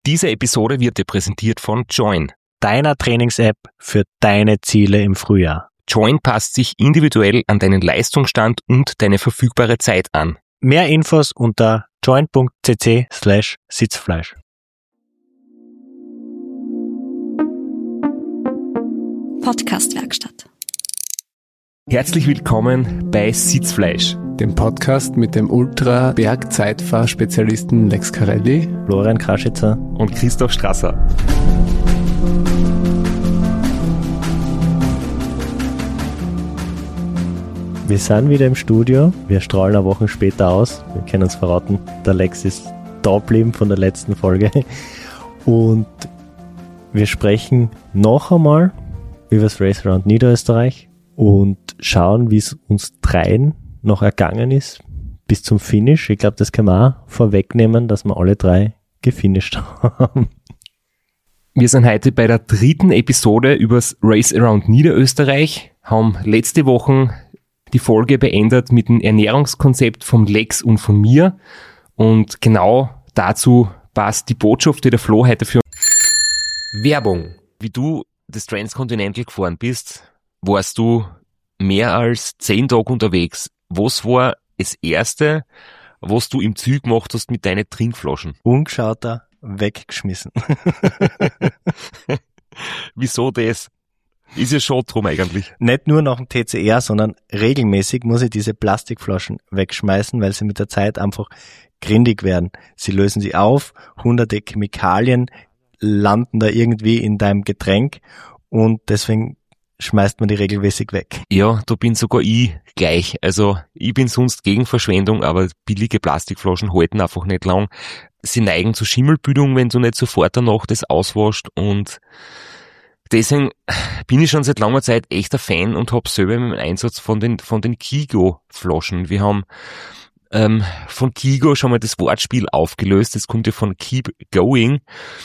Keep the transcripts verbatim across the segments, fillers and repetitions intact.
Diese Episode wird dir präsentiert von Join, deiner Trainings-App für deine Ziele im Frühjahr. Join passt sich individuell an deinen Leistungsstand und deine verfügbare Zeit an. Mehr Infos unter join.cc slash Sitzfleisch. Podcast-Werkstatt. Herzlich willkommen bei Sitzfleisch, dem Podcast mit dem Ultra-Berg-Zeitfahr-Spezialisten Lex Carelli, Florian Kraschitzer und Christoph Strasser. Wir sind wieder im Studio. Wir strahlen eine Woche später aus. Wir können uns verraten, der Lex ist da geblieben von der letzten Folge. Und wir sprechen noch einmal über das Race Around Niederösterreich und schauen, wie es uns dreien noch ergangen ist bis zum Finish. Ich glaube, das kann man auch vorwegnehmen, dass wir alle drei gefinisht haben. Wir sind heute bei der dritten Episode übers Race Around Niederösterreich, haben letzte Woche die Folge beendet mit dem Ernährungskonzept vom Lex und von mir. Und genau dazu passt die Botschaft, die der Flo heute für Werbung. Wie du das Transcontinental gefahren bist, warst du mehr als zehn Tage unterwegs. Was war das Erste, was du im Zug gemacht hast mit deinen Trinkflaschen? Ungeschauter, weggeschmissen. Wieso das? Ist ja schon drum eigentlich. Nicht nur nach dem T C R, sondern regelmäßig muss ich diese Plastikflaschen wegschmeißen, weil sie mit der Zeit einfach grindig werden. Sie lösen sich auf, hunderte Chemikalien landen da irgendwie in deinem Getränk und deswegen schmeißt man die regelmäßig weg. Ja, da bin sogar ich gleich. Also ich bin sonst gegen Verschwendung, aber billige Plastikflaschen halten einfach nicht lang. Sie neigen zur Schimmelbildung, wenn du nicht sofort danach das auswaschst, und deswegen bin ich schon seit langer Zeit echter Fan und habe selber im Einsatz von den von den Kigo-Flaschen. Wir haben ähm, von Kigo schon mal das Wortspiel aufgelöst. Das kommt ja von Keep Going.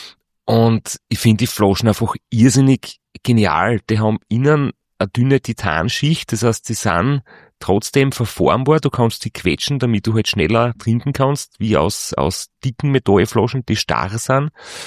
Und ich finde die Flaschen einfach irrsinnig genial. Die haben innen eine dünne Titanschicht, das heißt, die sind trotzdem verformbar. Du kannst sie quetschen, damit du halt schneller trinken kannst, wie aus, aus dicken Metallflaschen, die starr sind.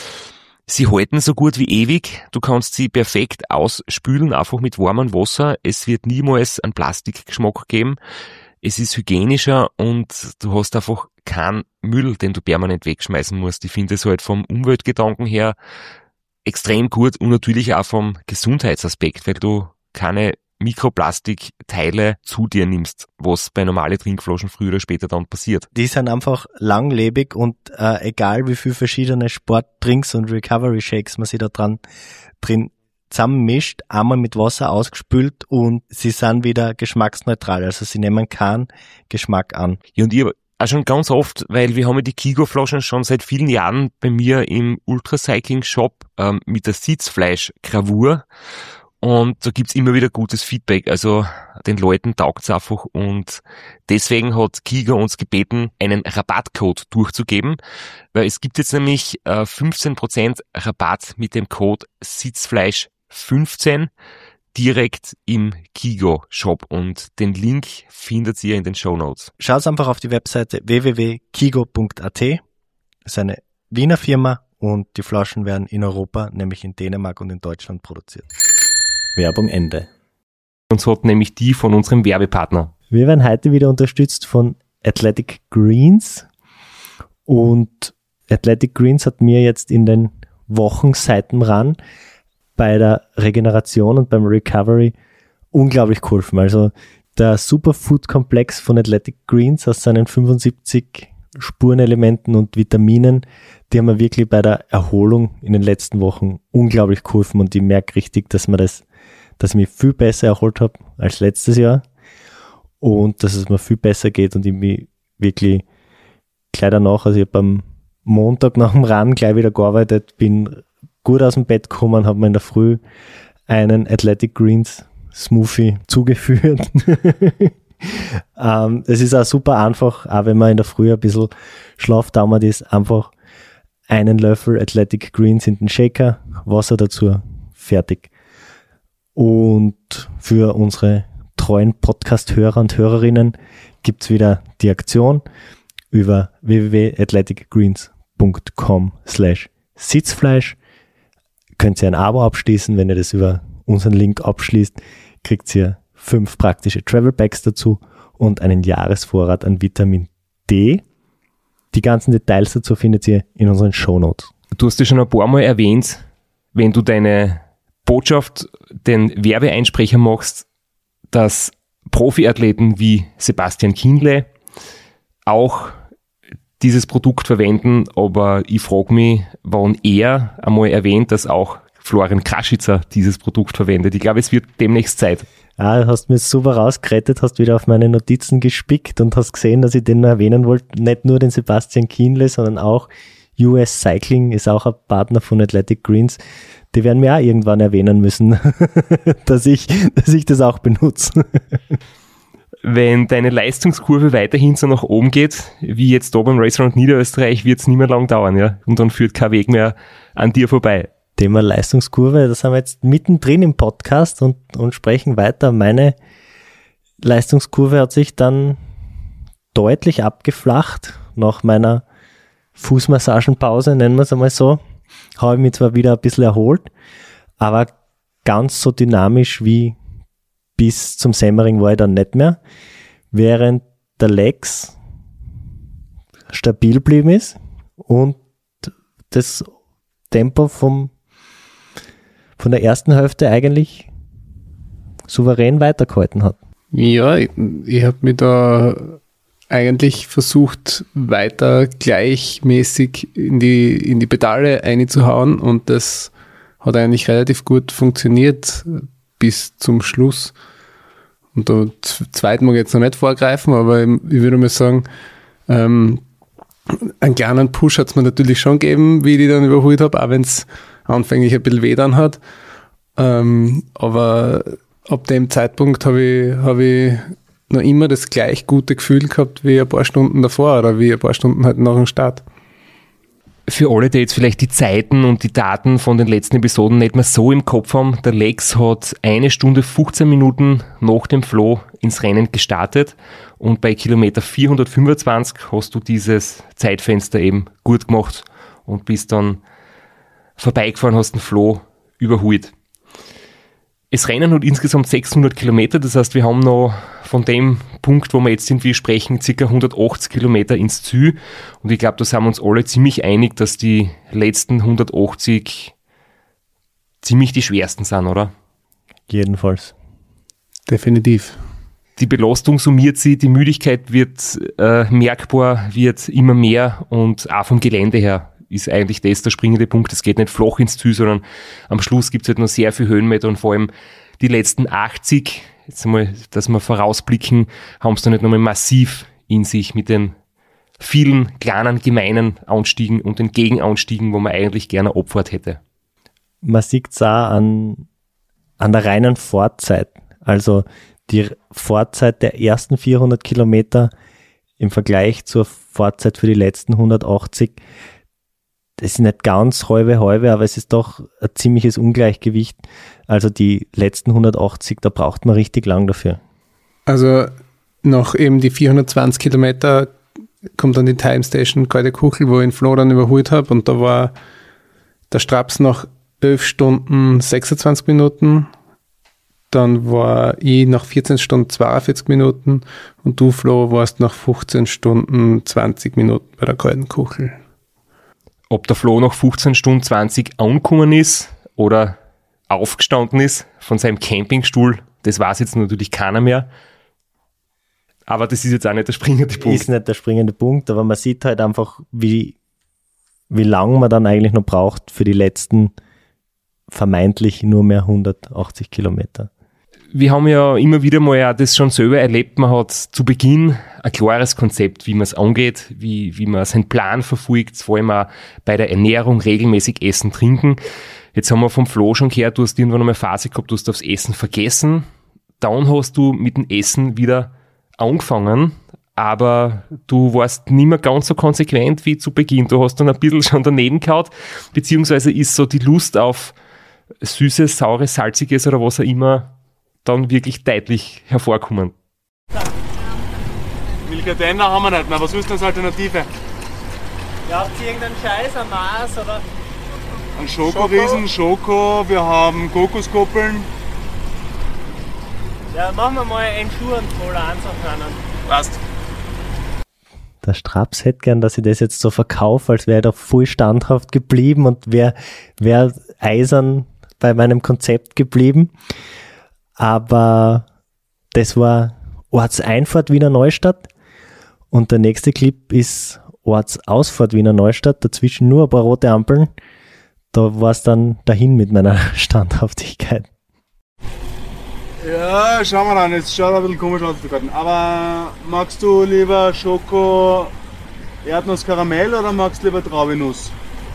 Sie halten so gut wie ewig. Du kannst sie perfekt ausspülen, einfach mit warmem Wasser. Es wird niemals einen Plastikgeschmack geben. Es ist hygienischer und du hast einfach keinen Müll, den du permanent wegschmeißen musst. Ich finde es halt vom Umweltgedanken her extrem gut und natürlich auch vom Gesundheitsaspekt, weil du keine Mikroplastikteile zu dir nimmst, was bei normalen Trinkflaschen früher oder später dann passiert. Die sind einfach langlebig und äh, egal wie viel verschiedene Sportdrinks und Recovery Shakes man sich da dran drin zusammenmischt, einmal mit Wasser ausgespült und sie sind wieder geschmacksneutral, also sie nehmen keinen Geschmack an. Ja, und ich auch schon ganz oft, weil wir haben ja die Kigo-Flaschen schon seit vielen Jahren bei mir im Ultracycling-Shop ähm, mit der Sitzfleisch-Gravur. Und da gibt's immer wieder gutes Feedback, also den Leuten taugt's einfach, und deswegen hat Kigo uns gebeten, einen Rabattcode durchzugeben, weil es gibt jetzt nämlich äh, fünfzehn Prozent Rabatt mit dem Code Sitzfleisch fünfzehn direkt im Kigo-Shop, und den Link findet ihr in den Shownotes. Schaut einfach auf die Webseite w w w punkt kigo punkt a t. Das ist eine Wiener Firma und die Flaschen werden in Europa, nämlich in Dänemark und in Deutschland produziert. Werbung Ende. Uns hat nämlich die von unserem Werbepartner. Wir werden heute wieder unterstützt von Athletic Greens, und Athletic Greens hat mir jetzt in den Wochen seit dem Run bei der Regeneration und beim Recovery unglaublich geholfen. Also der Superfood-Komplex von Athletic Greens aus seinen fünfundsiebzig Spurenelementen und Vitaminen, die haben mir wirklich bei der Erholung in den letzten Wochen unglaublich geholfen, und ich merke richtig, dass mir das, dass ich mich viel besser erholt habe als letztes Jahr und dass es mir viel besser geht und ich mich wirklich gleich danach, also ich habe am Montag nach dem Run gleich wieder gearbeitet, bin gut aus dem Bett gekommen, habe mir in der Früh einen Athletic Greens Smoothie zugeführt. ähm, es ist auch super einfach, auch wenn man in der Früh ein bisschen schlafdauert ist, einfach einen Löffel Athletic Greens in den Shaker, Wasser dazu, fertig. Und für unsere treuen Podcast-Hörer und Hörerinnen gibt's wieder die Aktion über w w w punkt athletic greens punkt com slash Sitzfleisch. Könnt ihr ein Abo abschließen, wenn ihr das über unseren Link abschließt, kriegt ihr fünf praktische Travel Packs dazu und einen Jahresvorrat an Vitamin D. Die ganzen Details dazu findet ihr in unseren Shownotes. Du hast ja schon ein paar Mal erwähnt, wenn du deine Botschaft, den Werbeeinsprecher machst, dass Profiathleten wie Sebastian Kienle auch dieses Produkt verwenden, aber ich frage mich, wann er einmal erwähnt, dass auch Florian Kraschitzer dieses Produkt verwendet. Ich glaube, es wird demnächst Zeit. Ah, du hast mir super rausgerettet, hast wieder auf meine Notizen gespickt und hast gesehen, dass ich den noch erwähnen wollte. Nicht nur den Sebastian Kienle, sondern auch U S Cycling ist auch ein Partner von Athletic Greens. Die werden mir auch irgendwann erwähnen müssen, dass ich, dass ich das auch benutze. Wenn deine Leistungskurve weiterhin so nach oben geht, wie jetzt da beim Raceround Niederösterreich, wird es nicht mehr lang dauern, ja. Und dann führt kein Weg mehr an dir vorbei. Thema Leistungskurve, das haben wir jetzt mittendrin im Podcast und, und sprechen weiter. Meine Leistungskurve hat sich dann deutlich abgeflacht nach meiner Fußmassagenpause, nennen wir es einmal so. Habe ich mich zwar wieder ein bisschen erholt, aber ganz so dynamisch wie bis zum Semmering war ich dann nicht mehr, während der Lex stabil geblieben ist und das Tempo vom, von der ersten Hälfte eigentlich souverän weitergehalten hat. Ja, ich, ich habe mich da eigentlich versucht, weiter gleichmäßig in die, in die Pedale einzuhauen und das hat eigentlich relativ gut funktioniert bis zum Schluss. Und da zweit mag ich jetzt noch nicht vorgreifen, aber ich, ich würde mal sagen, ähm, einen kleinen Push hat es mir natürlich schon gegeben, wie ich die dann überholt habe, auch wenn es anfänglich ein bisschen weh dann hat. Ähm, aber ab dem Zeitpunkt habe ich, hab ich noch immer das gleich gute Gefühl gehabt wie ein paar Stunden davor oder wie ein paar Stunden halt nach dem Start. Für alle, die jetzt vielleicht die Zeiten und die Daten von den letzten Episoden nicht mehr so im Kopf haben, der Lex hat eine Stunde fünfzehn Minuten nach dem Flo ins Rennen gestartet und bei Kilometer vierhundertfünfundzwanzig hast du dieses Zeitfenster eben gut gemacht und bist dann vorbeigefahren, hast den Flo überholt. Das Rennen hat insgesamt sechshundert Kilometer, das heißt, wir haben noch von dem Punkt, wo wir jetzt sind, wir sprechen, ca. hundertachtzig Kilometer ins Ziel. Und ich glaube, da sind wir uns alle ziemlich einig, dass die letzten hundertachtzig ziemlich die schwersten sind, oder? Jedenfalls. Definitiv. Die Belastung summiert sich, die Müdigkeit wird äh, merkbar, wird immer mehr und auch vom Gelände her ist eigentlich das der springende Punkt. Es geht nicht flach ins Ziel, sondern am Schluss gibt es halt noch sehr viel Höhenmeter und vor allem die letzten achtzig, jetzt einmal, dass wir vorausblicken, haben es dann nicht nochmal massiv in sich mit den vielen kleinen, gemeinen Anstiegen und den Gegenanstiegen, wo man eigentlich gerne eine Abfahrt hätte. Man sieht es auch an, an der reinen Fahrtzeit. Also die Fahrzeit der ersten vierhundert Kilometer im Vergleich zur Fahrzeit für die letzten hundertachtzig, das ist nicht ganz halbe halbe, aber es ist doch ein ziemliches Ungleichgewicht. Also die letzten hundertachtzig, da braucht man richtig lang dafür. Also nach eben die vierhundertzwanzig Kilometer kommt dann die Time Station Kalte Kuchel, wo ich den Flo dann überholt habe und da war der Straps nach elf Stunden sechsundzwanzig Minuten, dann war ich nach vierzehn Stunden zweiundvierzig Minuten und du, Flo, warst nach fünfzehn Stunden zwanzig Minuten bei der Kalten Kuchel. Ob der Flo nach fünfzehn Stunden zwanzig angekommen ist oder aufgestanden ist von seinem Campingstuhl, das weiß jetzt natürlich keiner mehr. Aber das ist jetzt auch nicht der springende Punkt. Ist nicht der springende Punkt, aber man sieht halt einfach, wie, wie lang man dann eigentlich noch braucht für die letzten vermeintlich nur mehr hundertachtzig Kilometer. Wir haben ja immer wieder mal ja das schon selber erlebt. Man hat zu Beginn ein klares Konzept, wie man es angeht, wie, wie man seinen Plan verfolgt, vor allem auch bei der Ernährung regelmäßig essen, trinken. Jetzt haben wir vom Flo schon gehört, du hast irgendwann einmal eine Phase gehabt, du hast aufs Essen vergessen. Dann hast du mit dem Essen wieder angefangen, aber du warst nicht mehr ganz so konsequent wie zu Beginn. Du hast dann ein bisschen schon daneben gehauen, beziehungsweise ist so die Lust auf Süßes, Saures, Salziges oder was auch immer dann wirklich deutlich hervorkommen. Milka-Dänder haben wir nicht mehr. Was ist denn als Alternative? Ja, habt ihr irgendeinen Scheiß am Mars oder? Ein Schokoriesen, Schoko, wir haben Kokoskoppeln. Ja, machen wir mal einen Schuh und Cola eins auf einen. Passt. Der Straps hätte gern, dass ich das jetzt so verkaufe, als wäre ich da voll standhaft geblieben und wäre wär eisern bei meinem Konzept geblieben. Aber das war Ortseinfahrt Wiener Neustadt und der nächste Clip ist Ortsausfahrt Wiener Neustadt, dazwischen nur ein paar rote Ampeln. Da war es dann dahin mit meiner Standhaftigkeit. Ja, schauen wir dann. Jetzt schaut ein bisschen komisch aus, die Karten. Aber magst du lieber Schoko, Erdnuss, Karamell oder magst du lieber Traubenuss?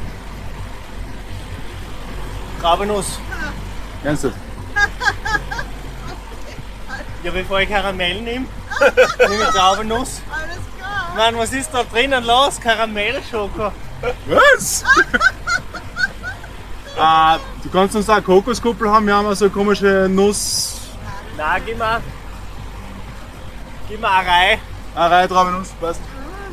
Traubenuss. Ernsthaft? Ja, bevor ich Karamell nehme, nehme ich Traubenuss. Alles klar. Ich meine, was ist da drinnen los? Karamellschoko. Was? ah, du kannst uns auch Kokoskuppel haben. Wir haben auch so eine komische Nuss. Nein, gib mir, gib mir eine Reihe. Eine Reihe Traubenuss, passt.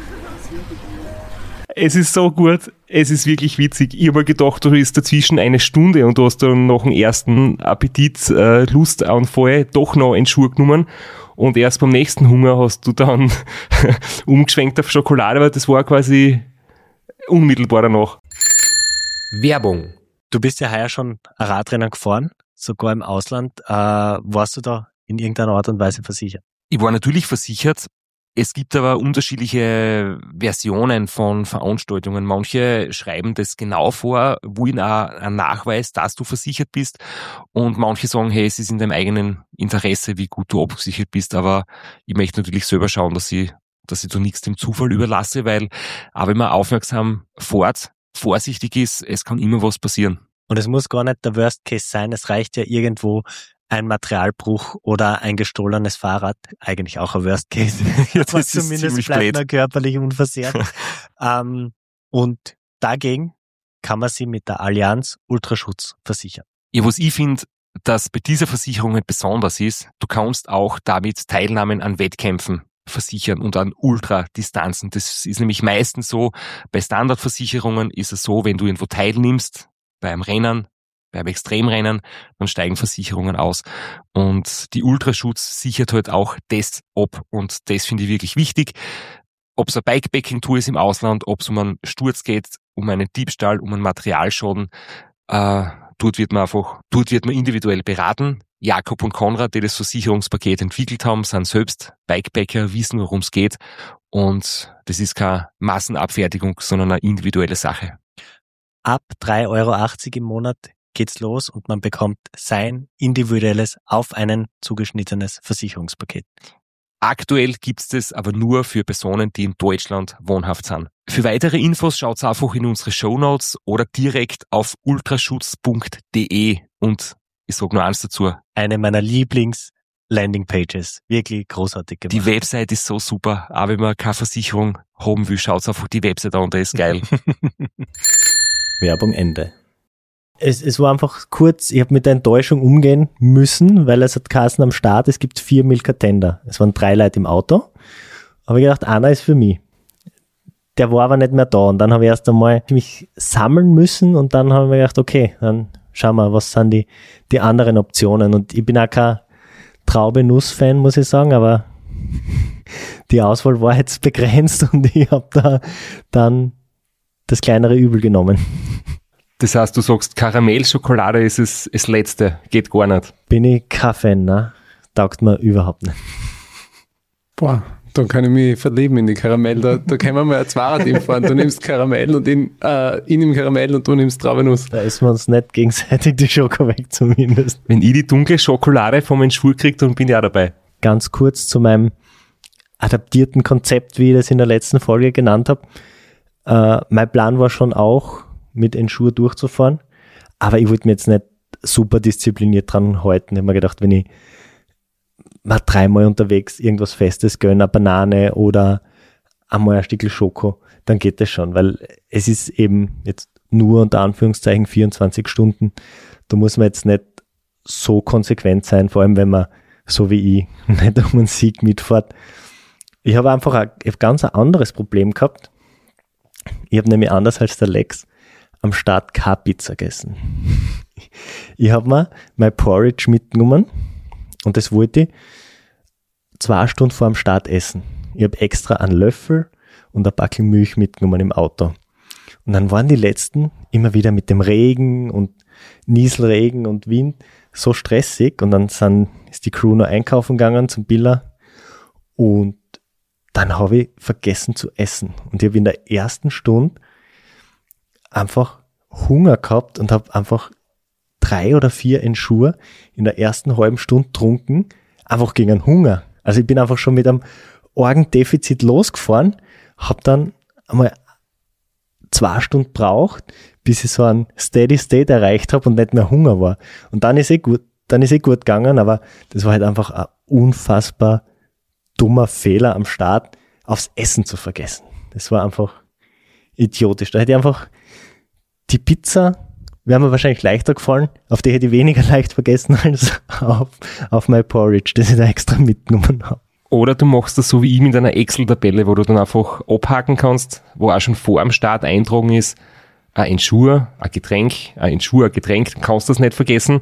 Es ist so gut, es ist wirklich witzig. Ich habe mir gedacht, du ist dazwischen eine Stunde und du hast dann nach dem ersten Appetit, äh, Lustanfall doch noch einen Schuh genommen und erst beim nächsten Hunger hast du dann umgeschwenkt auf Schokolade, aber das war quasi unmittelbar danach. Werbung. Du bist ja heuer schon ein Radrennen gefahren, sogar im Ausland. Äh, warst du da in irgendeiner Art und Weise versichert? Ich war natürlich versichert. Es gibt aber unterschiedliche Versionen von Veranstaltungen. Manche schreiben das genau vor, wollen auch einen Nachweis, dass du versichert bist. Und manche sagen, hey, es ist in deinem eigenen Interesse, wie gut du abgesichert bist. Aber ich möchte natürlich selber schauen, dass ich, dass ich da nichts dem Zufall überlasse, weil auch wenn man aufmerksam fährt, vorsichtig ist, es kann immer was passieren. Und es muss gar nicht der Worst Case sein. Es reicht ja irgendwo ein Materialbruch oder ein gestohlenes Fahrrad, eigentlich auch ein Worst Case. Ja, das Aber ist zumindest ziemlich bleibt blöd. man körperlich unversehrt. ähm, und dagegen kann man sie mit der Allianz Ultraschutz versichern. Ja, was ich finde, dass bei dieser Versicherung halt besonders ist, du kannst auch damit Teilnahmen an Wettkämpfen versichern und an Ultradistanzen. Das ist nämlich meistens so, bei Standardversicherungen ist es so, wenn du irgendwo teilnimmst, beim Rennen, beim Extremrennen, dann steigen Versicherungen aus. Und die Ultraschutz sichert halt auch das ab. Und das finde ich wirklich wichtig. Ob es eine Bikepacking-Tour ist im Ausland, ob es um einen Sturz geht, um einen Diebstahl, um einen Materialschaden, äh, dort wird man einfach, dort wird man individuell beraten. Jakob und Konrad, die das Versicherungspaket entwickelt haben, sind selbst Bikepacker, wissen, worum es geht. Und das ist keine Massenabfertigung, sondern eine individuelle Sache. Ab drei Euro achtzig im Monat geht's los und man bekommt sein individuelles, auf einen zugeschnittenes Versicherungspaket. Aktuell gibt's das aber nur für Personen, die in Deutschland wohnhaft sind. Für weitere Infos schaut's einfach in unsere Shownotes oder direkt auf ultraschutz punkt de und ich sag nur eins dazu. Eine meiner Lieblings-Landingpages. Wirklich großartig gemacht. Die Website ist so super. Auch wenn man keine Versicherung haben will, schaut's einfach die Website an, der ist geil. Werbung Ende. Es, es war einfach kurz, ich habe mit der Enttäuschung umgehen müssen, weil es hat geheißen am Start, es gibt vier Milka-Tender. Es waren drei Leute im Auto. Aber ich gedacht, einer ist für mich. Der war aber nicht mehr da. Und dann habe ich erst einmal mich sammeln müssen und dann habe ich mir gedacht, okay, dann schauen wir, was sind die, die anderen Optionen. Und ich bin auch kein Traube-Nuss-Fan, muss ich sagen, aber die Auswahl war jetzt begrenzt und ich habe da dann das kleinere Übel genommen. Das heißt, du sagst, Karamellschokolade ist es, das Letzte, geht gar nicht. Bin ich kein Fan, ne? Taugt mir überhaupt nicht. Boah, dann kann ich mich verlieben in die Karamell. Da, da können wir mal ein Zweiradteam fahren. Du nimmst Karamell und in, äh, ich nehme Karamell und du nimmst Traubenuss. Da essen wir uns nicht gegenseitig die Schoko weg zumindest. Wenn ich die dunkle Schokolade von meinem Schwur kriege, dann bin ich auch dabei. Ganz kurz zu meinem adaptierten Konzept, wie ich das in der letzten Folge genannt habe. Äh, mein Plan war schon auch, mit Ensure durchzufahren, aber ich wollte mir jetzt nicht super diszipliniert dran halten. Ich habe mir gedacht, wenn ich mal dreimal unterwegs irgendwas Festes gönne, eine Banane oder einmal ein Stückchen Schoko, dann geht das schon, weil es ist eben jetzt nur unter Anführungszeichen vierundzwanzig Stunden. Da muss man jetzt nicht so konsequent sein, vor allem wenn man, so wie ich, nicht um einen Sieg mitfährt. Ich habe einfach ein, ich hab ganz ein anderes Problem gehabt. Ich habe nämlich anders als der Lex am Start keine Pizza gegessen. Ich habe mir mein Porridge mitgenommen und das wollte ich zwei Stunden vor dem Start essen. Ich habe extra einen Löffel und ein Backel Milch mitgenommen im Auto. Und dann waren die letzten immer wieder mit dem Regen und Nieselregen und Wind so stressig und dann sind, ist die Crew noch einkaufen gegangen zum Billa und dann habe ich vergessen zu essen. Und ich habe in der ersten Stunde einfach Hunger gehabt und habe einfach drei oder vier Ensure in der ersten halben Stunde getrunken, einfach gegen einen Hunger. Also ich bin einfach schon mit einem Orgendefizit losgefahren, habe dann einmal zwei Stunden braucht, bis ich so einen Steady State erreicht habe und nicht mehr Hunger war. Und dann ist eh gut, dann ist eh gut gegangen, aber das war halt einfach ein unfassbar dummer Fehler am Start, aufs Essen zu vergessen. Das war einfach idiotisch. Da hätte ich einfach die Pizza, wäre mir wahrscheinlich leichter gefallen, auf die hätte ich weniger leicht vergessen als auf, auf mein Porridge, das ich da extra mitgenommen habe. Oder du machst das so wie ich mit einer Excel-Tabelle, wo du dann einfach abhaken kannst, wo auch schon vor dem Start eintragen ist, ein Ensure, ein Getränk, ein Ensure, ein Getränk, dann kannst du das nicht vergessen.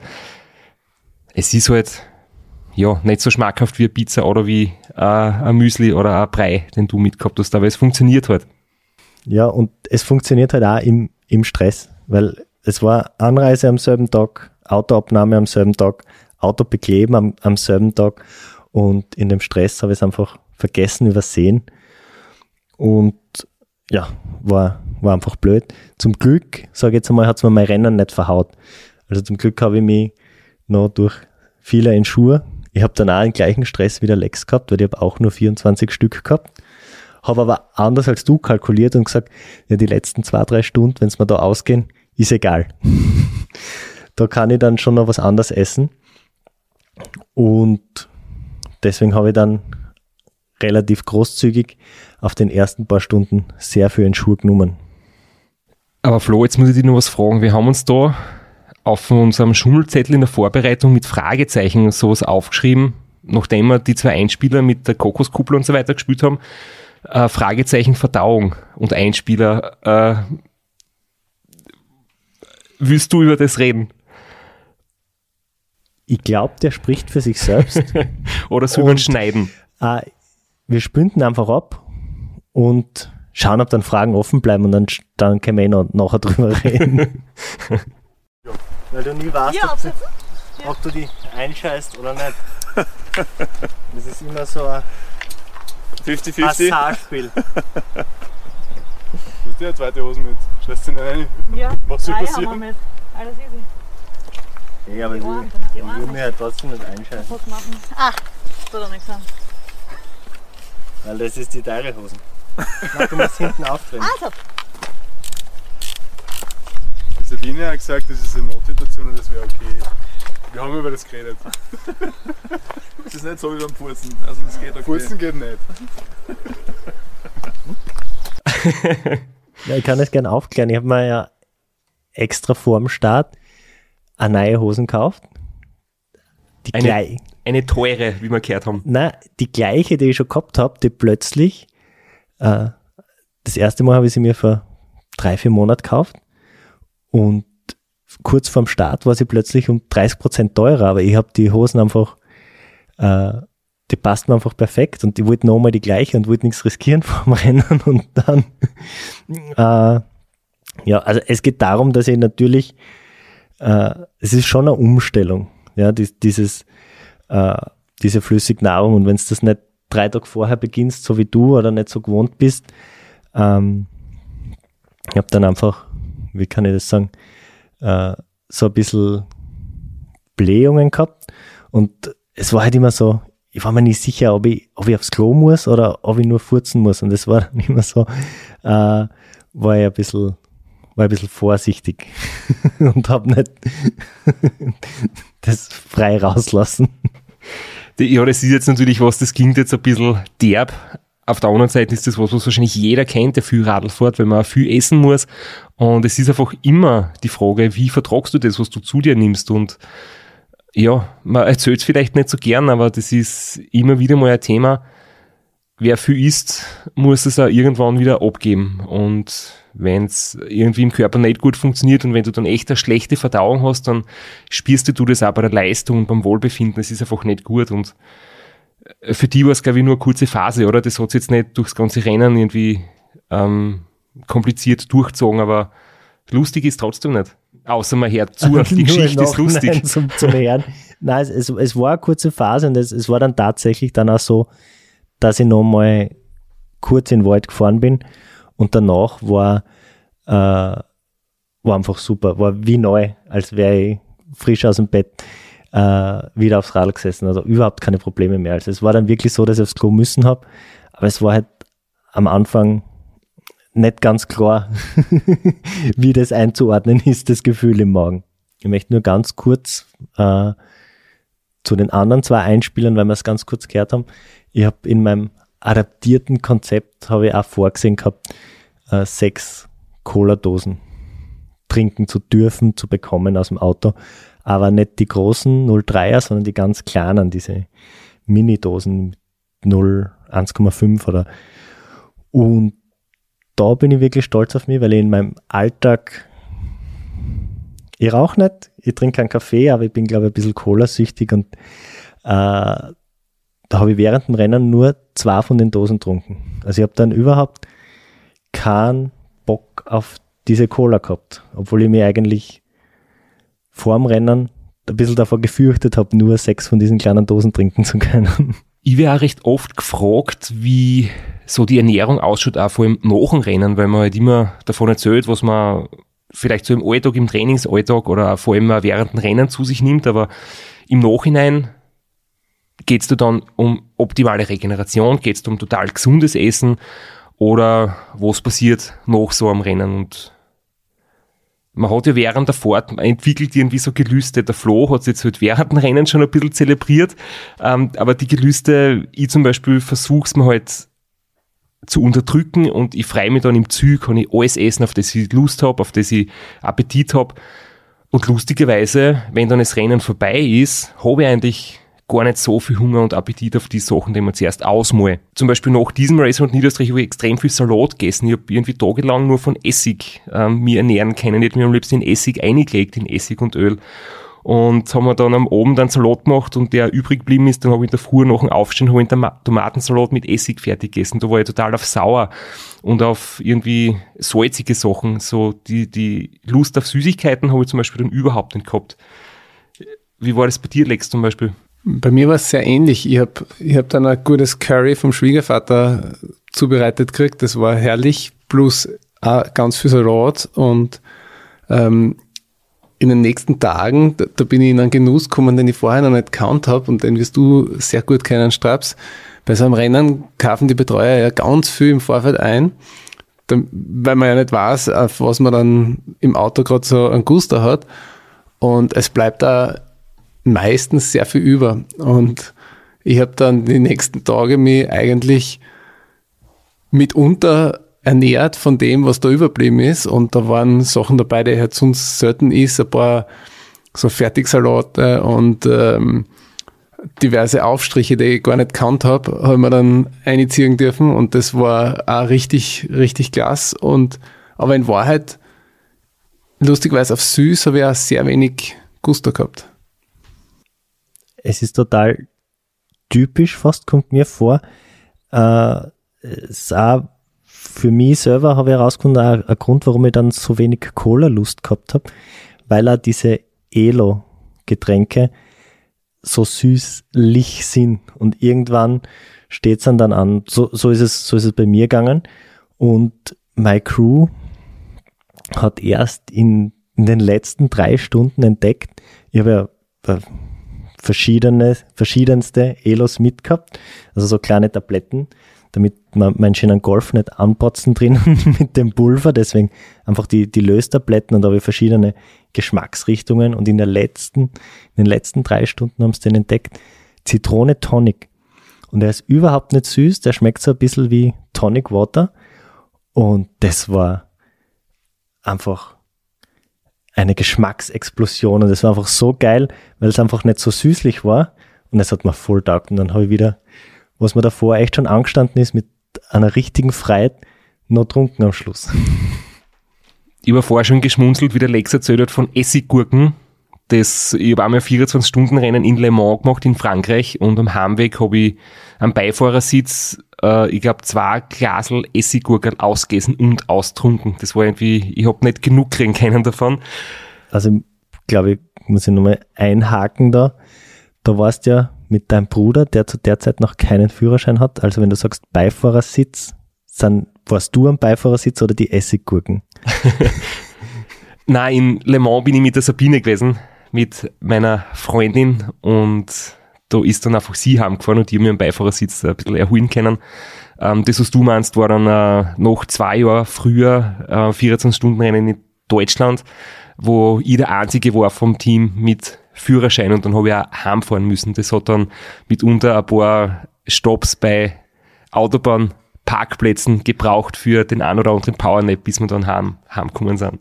Es ist halt, ja, nicht so schmackhaft wie eine Pizza oder wie äh, ein Müsli oder ein Brei, den du mitgehabt hast, aber es funktioniert halt. Ja, und es funktioniert halt auch im, im Stress, weil es war Anreise am selben Tag, Autoabnahme am selben Tag, Auto bekleben am, am selben Tag. Und in dem Stress habe ich es einfach vergessen, übersehen. Und ja, war, war einfach blöd. Zum Glück, sage ich jetzt einmal, hat es mir mein Rennen nicht verhaut. Also zum Glück habe ich mich noch durch viele Ensure. Ich habe dann auch den gleichen Stress wie der Lex gehabt, weil ich habe auch nur vierundzwanzig Stück gehabt. Habe aber anders als du kalkuliert und gesagt, ja, die letzten zwei, drei Stunden, wenn es mir da ausgehen, ist egal. Da kann ich dann schon noch was anderes essen. Und deswegen habe ich dann relativ großzügig auf den ersten paar Stunden sehr viel Ensure genommen. Aber Flo, jetzt muss ich dich noch was fragen. Wir haben uns da auf unserem Schummelzettel in der Vorbereitung mit Fragezeichen sowas aufgeschrieben, nachdem wir die zwei Einspieler mit der Kokoskuppel und so weiter gespielt haben. Äh, Fragezeichen Verdauung und Einspieler. Äh, willst du über das reden? Ich glaube, der spricht für sich selbst. Oder so über ein Schneiden. Äh, wir spünden einfach ab und schauen, ob dann Fragen offen bleiben und dann, dann können wir eh noch nachher drüber reden. Ja. Weil du nie weißt, Ja, ob, du, ob du die einscheißt oder nicht. Das ist immer so ein fünfzig fünfzig. Hasardspiel. Du hast ja eine zweite Hose mit. Scheißt du nicht rein? Ja, Was soll drei passieren? haben wir mit. Alles easy. Ja, aber Die ich, Ohren, die ich Ohren will mir halt trotzdem nicht einscheißen. Was machen? Ah, tut doch nichts an. Weil das ist die teure Hosen. Nein, du musst hinten aufdrehen. Also, Die Sabine hat gesagt, das ist eine Notsituation und das wäre okay. Wir haben über das geredet. Das ist nicht so wie beim Furzen. Also das geht okay. Furzen geht nicht. Ja, ich kann das gerne aufklären. Ich habe mir ja extra vor dem Start eine neue Hosen gekauft. Die Eine- gleich, Eine teure, wie wir gehört haben. nein, die gleiche, die ich schon gehabt habe, die plötzlich, äh, das erste Mal habe ich sie mir vor drei, vier Monaten gekauft und kurz vorm Start war sie plötzlich um dreißig Prozent teurer, aber ich habe die Hosen einfach, äh, die passten mir einfach perfekt und ich wollte nochmal die gleiche und wollte nichts riskieren vor dem Rennen und dann, äh, ja, also es geht darum, dass ich natürlich, äh, es ist schon eine Umstellung, ja, dies, dieses, äh, diese Flüssignahrung und wenn du das nicht drei Tage vorher beginnst, so wie du oder nicht so gewohnt bist, ähm, ich habe dann einfach, wie kann ich das sagen, äh, so ein bisschen Blähungen gehabt und es war halt immer so, ich war mir nicht sicher, ob ich, ob ich aufs Klo muss oder ob ich nur furzen muss und das war dann immer so, äh, war ich ein bisschen, war ich ein bisschen vorsichtig und habe nicht das frei rauslassen. Ja, das ist jetzt natürlich was, das klingt jetzt ein bisschen derb. Auf der anderen Seite ist das was, was wahrscheinlich jeder kennt, der viel Radl fährt, weil man auch viel essen muss. Und es ist einfach immer die Frage, wie vertragst du das, was du zu dir nimmst? Und ja, man erzählt es vielleicht nicht so gern, aber das ist immer wieder mal ein Thema. Wer viel isst, muss es auch irgendwann wieder abgeben. Und wenn es irgendwie im Körper nicht gut funktioniert und wenn du dann echt eine schlechte Verdauung hast, dann spürst du das auch bei der Leistung und beim Wohlbefinden. Das ist einfach nicht gut und für die war es, glaube ich, nur eine kurze Phase, oder? Das hat sich jetzt nicht durchs ganze Rennen irgendwie ähm, kompliziert durchgezogen, aber lustig ist trotzdem nicht. Außer man hört zu, die Geschichte ist lustig. Zum, zum Hören. Nein, es, es, es war eine kurze Phase und es, es war dann tatsächlich dann auch so, dass ich nochmal kurz in den Wald gefahren bin und danach war, äh, war einfach super, war wie neu, als wäre ich frisch aus dem Bett äh, wieder aufs Radl gesessen, also überhaupt keine Probleme mehr. Also es war dann wirklich so, dass ich aufs Klo müssen habe, aber es war halt am Anfang nicht ganz klar, wie das einzuordnen ist, das Gefühl im Magen. Ich möchte nur ganz kurz äh, zu den anderen zwei einspielen, weil wir es ganz kurz gehört haben. Ich habe in meinem adaptierten Konzept, habe ich auch vorgesehen gehabt, äh, sechs Cola-Dosen trinken zu dürfen, zu bekommen aus dem Auto. Aber nicht die großen null Komma dreier, sondern die ganz kleinen, diese Mini-Dosen null, eins Komma fünf oder. Und da bin ich wirklich stolz auf mich, weil ich in meinem Alltag, ich rauche nicht, ich trinke keinen Kaffee, aber ich bin, glaube ich, ein bisschen Cola-süchtig und äh, da habe ich während dem Rennen nur zwei von den Dosen getrunken. Also ich habe dann überhaupt keinen Bock auf diese Cola gehabt, obwohl ich mich eigentlich vor dem Rennen ein bisschen davor gefürchtet habe, nur sechs von diesen kleinen Dosen trinken zu können. Ich werde auch recht oft gefragt, wie so die Ernährung ausschaut, auch vor allem nach dem Rennen, weil man halt immer davon erzählt, was man vielleicht so im Alltag, im Trainingsalltag oder auch vor allem auch während dem Rennen zu sich nimmt, aber im Nachhinein geht es da dann um optimale Regeneration, geht es um total gesundes Essen oder was passiert nach so einem Rennen. Und man hat ja während der Fahrt, man entwickelt irgendwie so Gelüste. Der Flo hat es jetzt halt während dem Rennen schon ein bisschen zelebriert, ähm, aber die Gelüste, ich zum Beispiel versuche es mir halt zu unterdrücken und ich freue mich dann im Ziel, kann ich alles essen, auf das ich Lust habe, auf das ich Appetit habe. Und lustigerweise, wenn dann das Rennen vorbei ist, habe ich eigentlich gar nicht so viel Hunger und Appetit auf die Sachen, die man zuerst ausmale. Zum Beispiel nach diesem Race und Niederösterreich habe ich extrem viel Salat gegessen. Ich habe irgendwie tagelang nur von Essig ähm, mir ernähren können. Ich hätte mir am liebsten in Essig eingelegt, in Essig und Öl. Und haben wir dann am Abend einen Salat gemacht und der übrig geblieben ist, dann habe ich in der Früh nach dem Aufstehen habe ich einen Tomatensalat mit Essig fertig gegessen. Da war ich total auf sauer und auf irgendwie salzige Sachen. So die, die Lust auf Süßigkeiten habe ich zum Beispiel dann überhaupt nicht gehabt. Wie war das bei dir, Lex, zum Beispiel? Bei mir war es sehr ähnlich. Ich habe ich hab dann ein gutes Curry vom Schwiegervater zubereitet gekriegt. Das war herrlich, plus auch ganz viel Salat. Und ähm, in den nächsten Tagen, da, da bin ich in einen Genuss gekommen, den ich vorher noch nicht gekannt habe und den wirst du sehr gut kennen, Straps. Bei so einem Rennen kaufen die Betreuer ja ganz viel im Vorfeld ein, da, weil man ja nicht weiß, auf was man dann im Auto gerade so einen Guster hat. Und es bleibt da meistens sehr viel über. Und ich habe dann die nächsten Tage mich eigentlich mitunter ernährt von dem, was da überblieben ist. Und da waren Sachen dabei, die halt sonst selten ist. Ein paar so Fertigsalate und ähm, diverse Aufstriche, die ich gar nicht gekannt habe, habe ich mir dann einziehen dürfen. Und das war auch richtig, richtig klasse. Und, aber in Wahrheit, lustigerweise auf süß, habe ich auch sehr wenig Gusto gehabt. Es ist total typisch, fast kommt mir vor. Äh, es ist auch für mich selber, habe ich herausgefunden, auch ein Grund, warum ich dann so wenig Cola-Lust gehabt habe, weil auch diese Elo-Getränke so süßlich sind. Und irgendwann steht es dann, dann an. So, so, ist es, so ist es bei mir gegangen. Und meine Crew hat erst in, in den letzten drei Stunden entdeckt, ich habe ja verschiedene, verschiedenste Elos mitgehabt, also so kleine Tabletten, damit man meinen schönen Golf nicht anpotzen drinnen mit dem Pulver, deswegen einfach die, die Löstabletten und da habe ich verschiedene Geschmacksrichtungen und in der letzten, in den letzten drei Stunden haben sie den entdeckt, Zitrone Tonic und der ist überhaupt nicht süß, der schmeckt so ein bisschen wie Tonic Water und das war einfach eine Geschmacksexplosion und das war einfach so geil, weil es einfach nicht so süßlich war und es hat mir voll taugt und dann habe ich wieder, was mir davor echt schon angestanden ist, mit einer richtigen Freude noch getrunken am Schluss. Ich habe vorher schon geschmunzelt, wie der Lex erzählt hat von Essiggurken. Das, ich habe einmal ein vierundzwanzig-Stunden-Rennen in Le Mans gemacht in Frankreich und am Heimweg habe ich am Beifahrersitz, äh, ich glaube, zwei Glasel Essiggurken ausgegessen und austrunken. Das war irgendwie, ich habe nicht genug kriegen können davon. Also, glaube ich, muss ich nochmal einhaken da. Da warst ja mit deinem Bruder, der zu der Zeit noch keinen Führerschein hat. Also, wenn du sagst Beifahrersitz, dann warst du am Beifahrersitz oder die Essiggurken? Nein, in Le Mans bin ich mit der Sabine gewesen, mit meiner Freundin, und da ist dann einfach sie heimgefahren und die haben mir am Beifahrersitz ein bisschen erholen können. Ähm, das, was du meinst, war dann äh, noch zwei Jahre früher äh, vierundzwanzig-Stunden-Rennen in Deutschland, wo ich der Einzige war vom Team mit Führerschein, und dann habe ich auch heimfahren müssen. Das hat dann mitunter ein paar Stops bei Autobahnparkplätzen gebraucht für den ein oder anderen Powernap, bis wir dann heim, heimgekommen sind.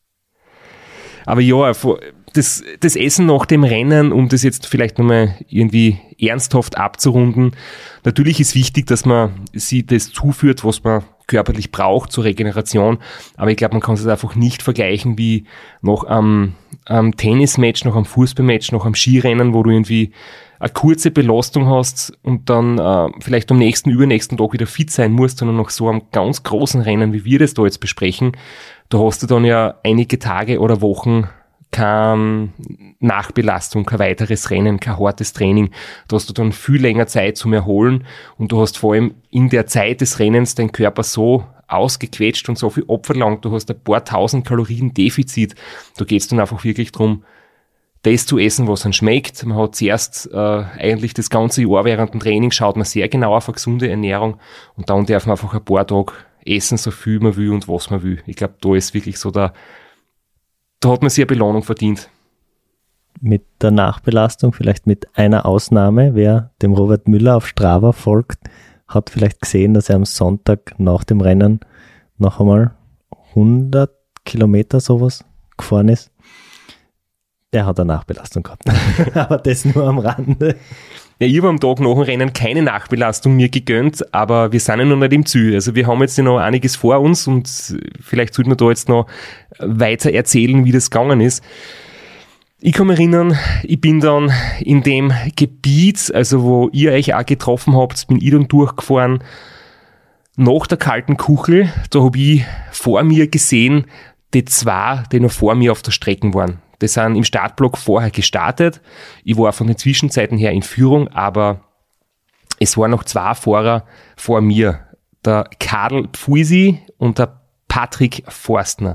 Aber ja, das, das Essen nach dem Rennen, um das jetzt vielleicht nochmal irgendwie ernsthaft abzurunden, natürlich ist wichtig, dass man sich das zuführt, was man körperlich braucht zur Regeneration, aber ich glaube, man kann es einfach nicht vergleichen wie nach einem, einem Tennismatch, nach einem Fußballmatch, nach einem Skirennen, wo du irgendwie eine kurze Belastung hast und dann äh, vielleicht am nächsten, übernächsten Tag wieder fit sein musst, sondern nach so einem ganz großen Rennen, wie wir das da jetzt besprechen, da hast du dann ja einige Tage oder Wochen keine Nachbelastung, kein weiteres Rennen, kein hartes Training. Da hast du dann viel länger Zeit zum Erholen, und du hast vor allem in der Zeit des Rennens deinen Körper so ausgequetscht und so viel abverlangt. Du hast ein paar tausend Kalorien Defizit. Da geht es dann einfach wirklich darum, das zu essen, was einem schmeckt. Man hat zuerst äh, eigentlich das ganze Jahr während dem Training schaut man sehr genau auf eine gesunde Ernährung, und dann darf man einfach ein paar Tage essen, so viel man will und was man will. Ich glaube, da ist wirklich so der, da hat man sich eine Belohnung verdient. Mit der Nachbelastung, vielleicht mit einer Ausnahme, wer dem Robert Müller auf Strava folgt, hat vielleicht gesehen, dass er am Sonntag nach dem Rennen noch einmal hundert Kilometer sowas gefahren ist. Der hat eine Nachbelastung gehabt. Aber das nur am Rande. Ja, ich habe am Tag nach dem Rennen keine Nachbelastung mir gegönnt, aber wir sind ja noch nicht im Ziel. Also wir haben jetzt ja noch einiges vor uns, und vielleicht sollten wir da jetzt noch weiter erzählen, wie das gegangen ist. Ich kann mich erinnern, ich bin dann in dem Gebiet, also wo ihr euch auch getroffen habt, bin ich dann durchgefahren nach der kalten Kuchel. Da habe ich vor mir gesehen, die zwei, die noch vor mir auf der Strecke waren. Die sind im Startblock vorher gestartet. Ich war von den Zwischenzeiten her in Führung, aber es waren noch zwei Fahrer vor mir. Der Karl Pfuisi und der Patrick Forstner.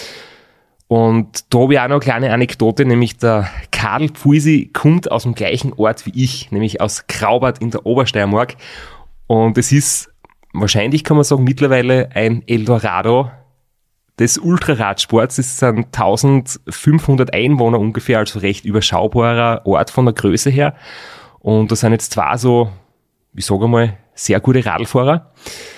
Und da habe ich auch noch eine kleine Anekdote, nämlich der Karl Pfuisi kommt aus dem gleichen Ort wie ich, nämlich aus Graubart in der Obersteiermark. Und es ist wahrscheinlich, kann man sagen, mittlerweile ein Eldorado des Ultraradsports. Es sind eintausendfünfhundert Einwohner ungefähr, also recht überschaubarer Ort von der Größe her. Und da sind jetzt zwei so, ich sage mal, sehr gute Radlfahrer.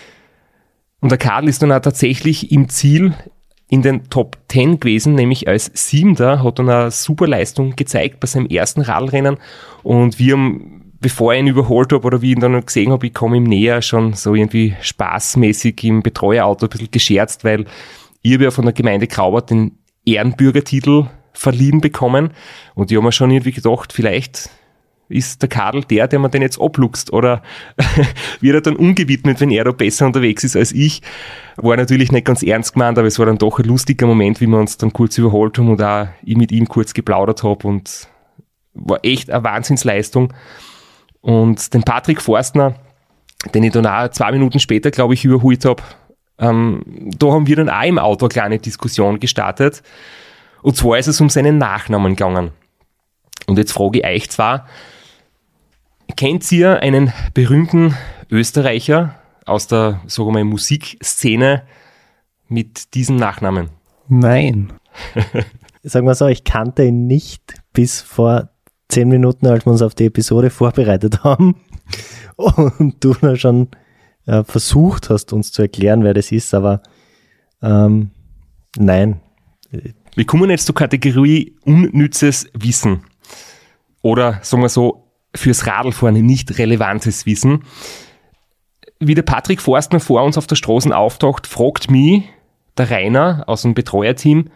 Und der Karl ist dann auch tatsächlich im Ziel in den Top zehn gewesen, nämlich als Siebter, hat dann eine super Leistung gezeigt bei seinem ersten Radlrennen. Und wir haben, bevor ich ihn überholt habe oder wie ich ihn dann gesehen habe, ich komme ihm näher, schon so irgendwie spaßmäßig im Betreuerauto ein bisschen gescherzt, weil ich habe ja von der Gemeinde Graubart den Ehrenbürgertitel verliehen bekommen, und ich habe mir schon irgendwie gedacht, vielleicht ist der Karl der, der man den jetzt abluchst, oder wird er dann umgewidmet, wenn er da besser unterwegs ist als ich. War natürlich nicht ganz ernst gemeint, aber es war dann doch ein lustiger Moment, wie wir uns dann kurz überholt haben und auch ich mit ihm kurz geplaudert habe, und war echt eine Wahnsinnsleistung. Und den Patrick Forstner, den ich dann auch zwei Minuten später, glaube ich, überholt habe, Ähm, da haben wir dann auch im Auto eine kleine Diskussion gestartet. Und zwar ist es um seinen Nachnamen gegangen. Und jetzt frage ich euch zwar, kennt ihr einen berühmten Österreicher aus der, sagen wir mal, Musikszene mit diesem Nachnamen? Nein. Sagen wir so, ich kannte ihn nicht bis vor zehn Minuten, als wir uns auf die Episode vorbereitet haben. Und du noch schon versucht hast, uns zu erklären, wer das ist, aber ähm, nein. Wir kommen jetzt zur Kategorie unnützes Wissen. Oder, sagen wir so, fürs Radlfahren nicht relevantes Wissen. Wie der Patrick Forstner vor uns auf der Straße auftaucht, fragt mich der Rainer aus dem Betreuerteam,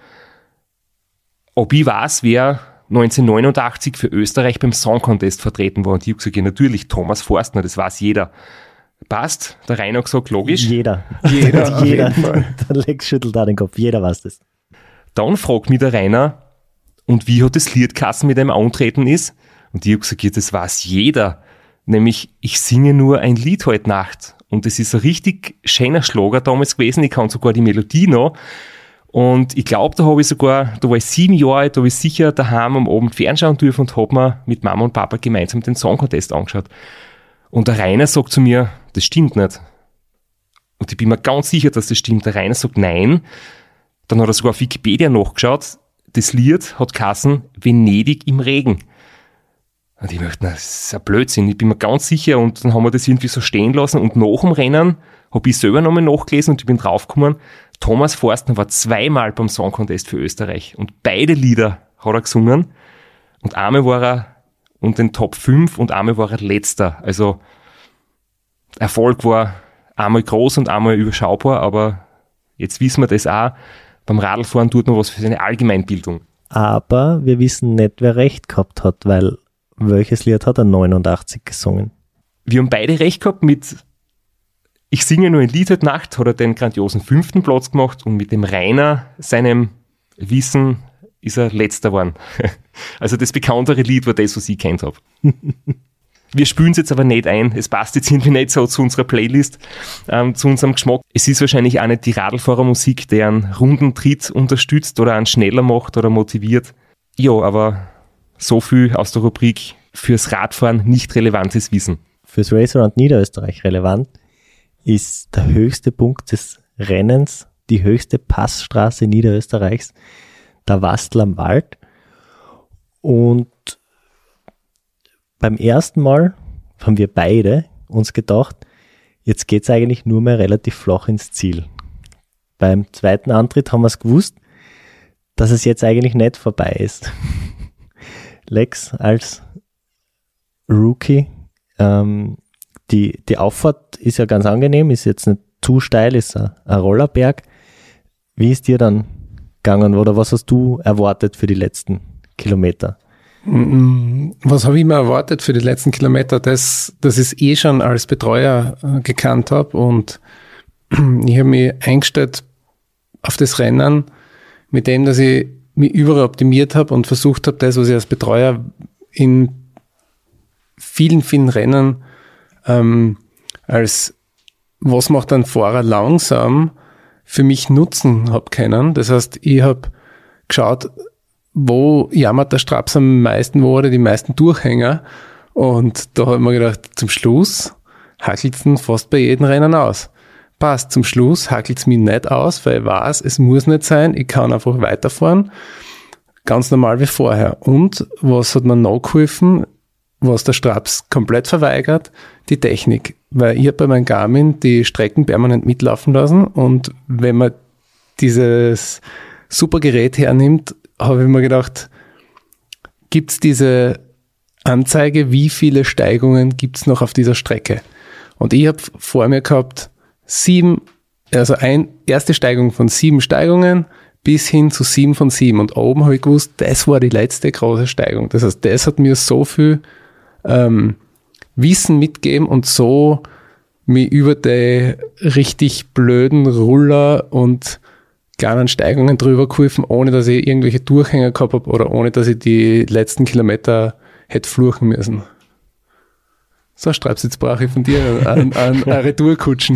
ob ich weiß, wer neunzehnhundertneunundachtzig für Österreich beim Song Contest vertreten war. Und ich habe gesagt, ja, natürlich, Thomas Forstner, das weiß jeder. Passt, der Rainer hat gesagt, logisch. Jeder. Jeder. Jeder. Der Lex schüttelt da den Kopf, jeder weiß das. Dann fragt mich der Rainer, und wie hat das Liedkassen mit einem Antreten ist? Und ich habe gesagt, ja, das weiß jeder. Nämlich, ich singe nur ein Lied heute Nacht. Und das ist ein richtig schöner Schlager damals gewesen. Ich kann sogar die Melodie noch. Und ich glaube, da habe ich sogar, da war ich sieben Jahre alt, da habe ich sicher daheim am Abend fernschauen dürfen und habe mir mit Mama und Papa gemeinsam den Song Contest angeschaut. Und der Rainer sagt zu mir, das stimmt nicht. Und ich bin mir ganz sicher, dass das stimmt. Der Rainer sagt nein. Dann hat er sogar auf Wikipedia nachgeschaut. Das Lied hat geheißen Venedig im Regen. Und ich dachte, na, das ist ein Blödsinn. Ich bin mir ganz sicher. Und dann haben wir das irgendwie so stehen lassen. Und nach dem Rennen habe ich selber nochmal nachgelesen und ich bin draufgekommen, Thomas Forstner war zweimal beim Song Contest für Österreich. Und beide Lieder hat er gesungen. Und einmal war er unter den Top fünf und einmal war er Letzter. Also Erfolg war einmal groß und einmal überschaubar, aber jetzt wissen wir das auch. Beim Radlfahren tut man was für seine Allgemeinbildung. Aber wir wissen nicht, wer recht gehabt hat, weil welches Lied hat er neunundachtzig gesungen? Wir haben beide recht gehabt mit Ich singe nur ein Lied heute Nacht, hat er den grandiosen fünften Platz gemacht und mit dem Rainer, seinem Wissen, ist er Letzter geworden. Also das bekanntere Lied war das, was ich kennt habe. Wir spülen es jetzt aber nicht ein. Es passt jetzt irgendwie nicht so zu unserer Playlist, ähm, zu unserem Geschmack. Es ist wahrscheinlich auch nicht die Radlfahrermusik, der einen runden Tritt unterstützt oder einen schneller macht oder motiviert. Ja, aber so viel aus der Rubrik fürs Radfahren nicht relevantes Wissen. Fürs Racearound Niederösterreich relevant ist der höchste Punkt des Rennens, die höchste Passstraße Niederösterreichs, der Wastl am Wald. Und beim ersten Mal haben wir beide uns gedacht, jetzt geht's eigentlich nur mehr relativ flach ins Ziel. Beim zweiten Antritt haben wir es gewusst, dass es jetzt eigentlich nicht vorbei ist. Lex als Rookie, ähm, die, die Auffahrt ist ja ganz angenehm, ist jetzt nicht zu steil, ist ein, ein Rollerberg. Wie ist dir dann gegangen oder was hast du erwartet für die letzten Kilometer? Was habe ich mir erwartet für die letzten Kilometer? Das, das ich eh schon als Betreuer äh, gekannt habe und ich habe mich eingestellt auf das Rennen mit dem, dass ich mich überall optimiert habe und versucht habe, das, was ich als Betreuer in vielen, vielen Rennen ähm, als was macht ein Fahrer langsam für mich nutzen habe können. Das heißt, ich habe geschaut, wo jammert der Straps am meisten, wo hat er die meisten Durchhänger? Und da habe ich mir gedacht, zum Schluss hackelt es fast bei jedem Rennen aus. Passt, zum Schluss hackelt es mich nicht aus, weil ich weiß, es muss nicht sein, ich kann einfach weiterfahren, ganz normal wie vorher. Und was hat mir noch geholfen, was der Straps komplett verweigert? Die Technik. Weil ich habe bei meinem Garmin die Strecken permanent mitlaufen lassen und wenn man dieses super Gerät hernimmt, habe ich mir gedacht, gibt es diese Anzeige, wie viele Steigungen gibt es noch auf dieser Strecke? Und ich habe vor mir gehabt, sieben, also ein, erste Steigung von sieben Steigungen bis hin zu sieben von sieben. Und oben habe ich gewusst, das war die letzte große Steigung. Das heißt, das hat mir so viel ähm, Wissen mitgegeben und so mich über die richtig blöden Ruller und kleinen Steigungen drüber geholfen, ohne dass ich irgendwelche Durchhänger gehabt habe oder ohne dass ich die letzten Kilometer hätte fluchen müssen. So, Straps, jetzt brauche ich von dir eine, eine, eine Retourkutschen.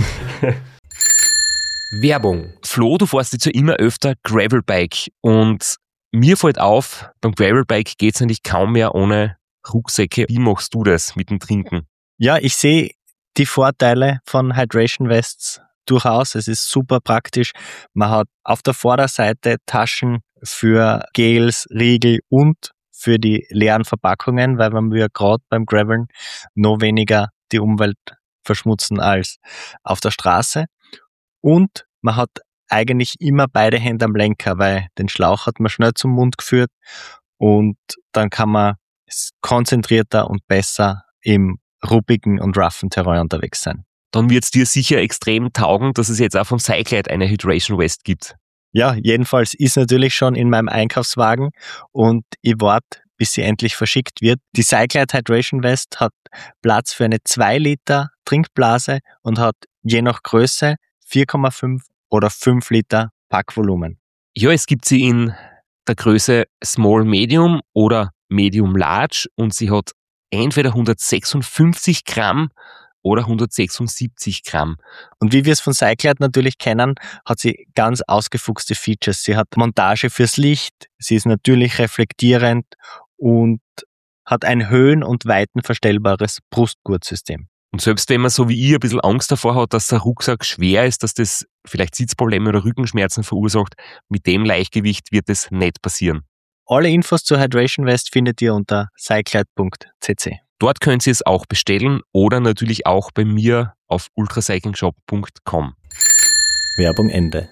Werbung. Flo, du fährst jetzt ja immer öfter Gravelbike und mir fällt auf, beim Gravelbike geht es eigentlich kaum mehr ohne Rucksäcke. Wie machst du das mit dem Trinken? Ja, ich sehe die Vorteile von Hydration Vests durchaus. Es ist super praktisch. Man hat auf der Vorderseite Taschen für Gels, Riegel und für die leeren Verpackungen, weil man ja gerade beim Graveln noch weniger die Umwelt verschmutzen als auf der Straße. Und man hat eigentlich immer beide Hände am Lenker, weil den Schlauch hat man schnell zum Mund geführt und dann kann man konzentrierter und besser im ruppigen und roughen Terrain unterwegs sein. Dann wird es dir sicher extrem taugen, dass es jetzt auch von Cyclide eine Hydration Vest gibt. Ja, jedenfalls ist natürlich schon in meinem Einkaufswagen und ich warte, bis sie endlich verschickt wird. Die Cyclide Hydration Vest hat Platz für eine zwei Liter Trinkblase und hat je nach Größe vier Komma fünf oder fünf Liter Packvolumen. Ja, es gibt sie in der Größe Small Medium oder Medium Large und sie hat entweder hundertsechsundfünfzig Gramm oder hundertsechsundsiebzig Gramm. Und wie wir es von Cyclide natürlich kennen, hat sie ganz ausgefuchste Features. Sie hat Montage fürs Licht, sie ist natürlich reflektierend und hat ein höhen- und weitenverstellbares Brustgurtsystem. Und selbst wenn man so wie ich ein bisschen Angst davor hat, dass der Rucksack schwer ist, dass das vielleicht Sitzprobleme oder Rückenschmerzen verursacht, mit dem Leichtgewicht wird es nicht passieren. Alle Infos zur Hydration Vest findet ihr unter cyclide punkt c c. Dort könnt ihr es auch bestellen oder natürlich auch bei mir auf ultracyclingshop punkt com. Werbung Ende.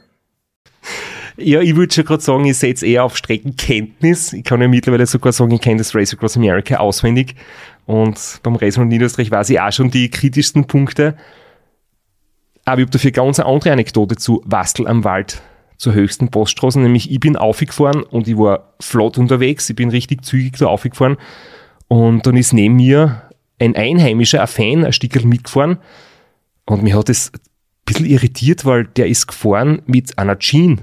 Ja, ich würde schon gerade sagen, ich setze eher auf Streckenkenntnis. Ich kann ja mittlerweile sogar sagen, ich kenne das Race Across America auswendig. Und beim Race in Niederösterreich weiß ich auch schon die kritischsten Punkte. Aber ich habe dafür ganz eine andere Anekdote zu Wastel am Wald, zur höchsten Poststraße. Nämlich ich bin aufgefahren und ich war flott unterwegs. Ich bin richtig zügig da aufgefahren. Und dann ist neben mir ein Einheimischer, ein Fan, ein Stückchen mitgefahren. Und mich hat das ein bisschen irritiert, weil der ist gefahren mit einer Jean.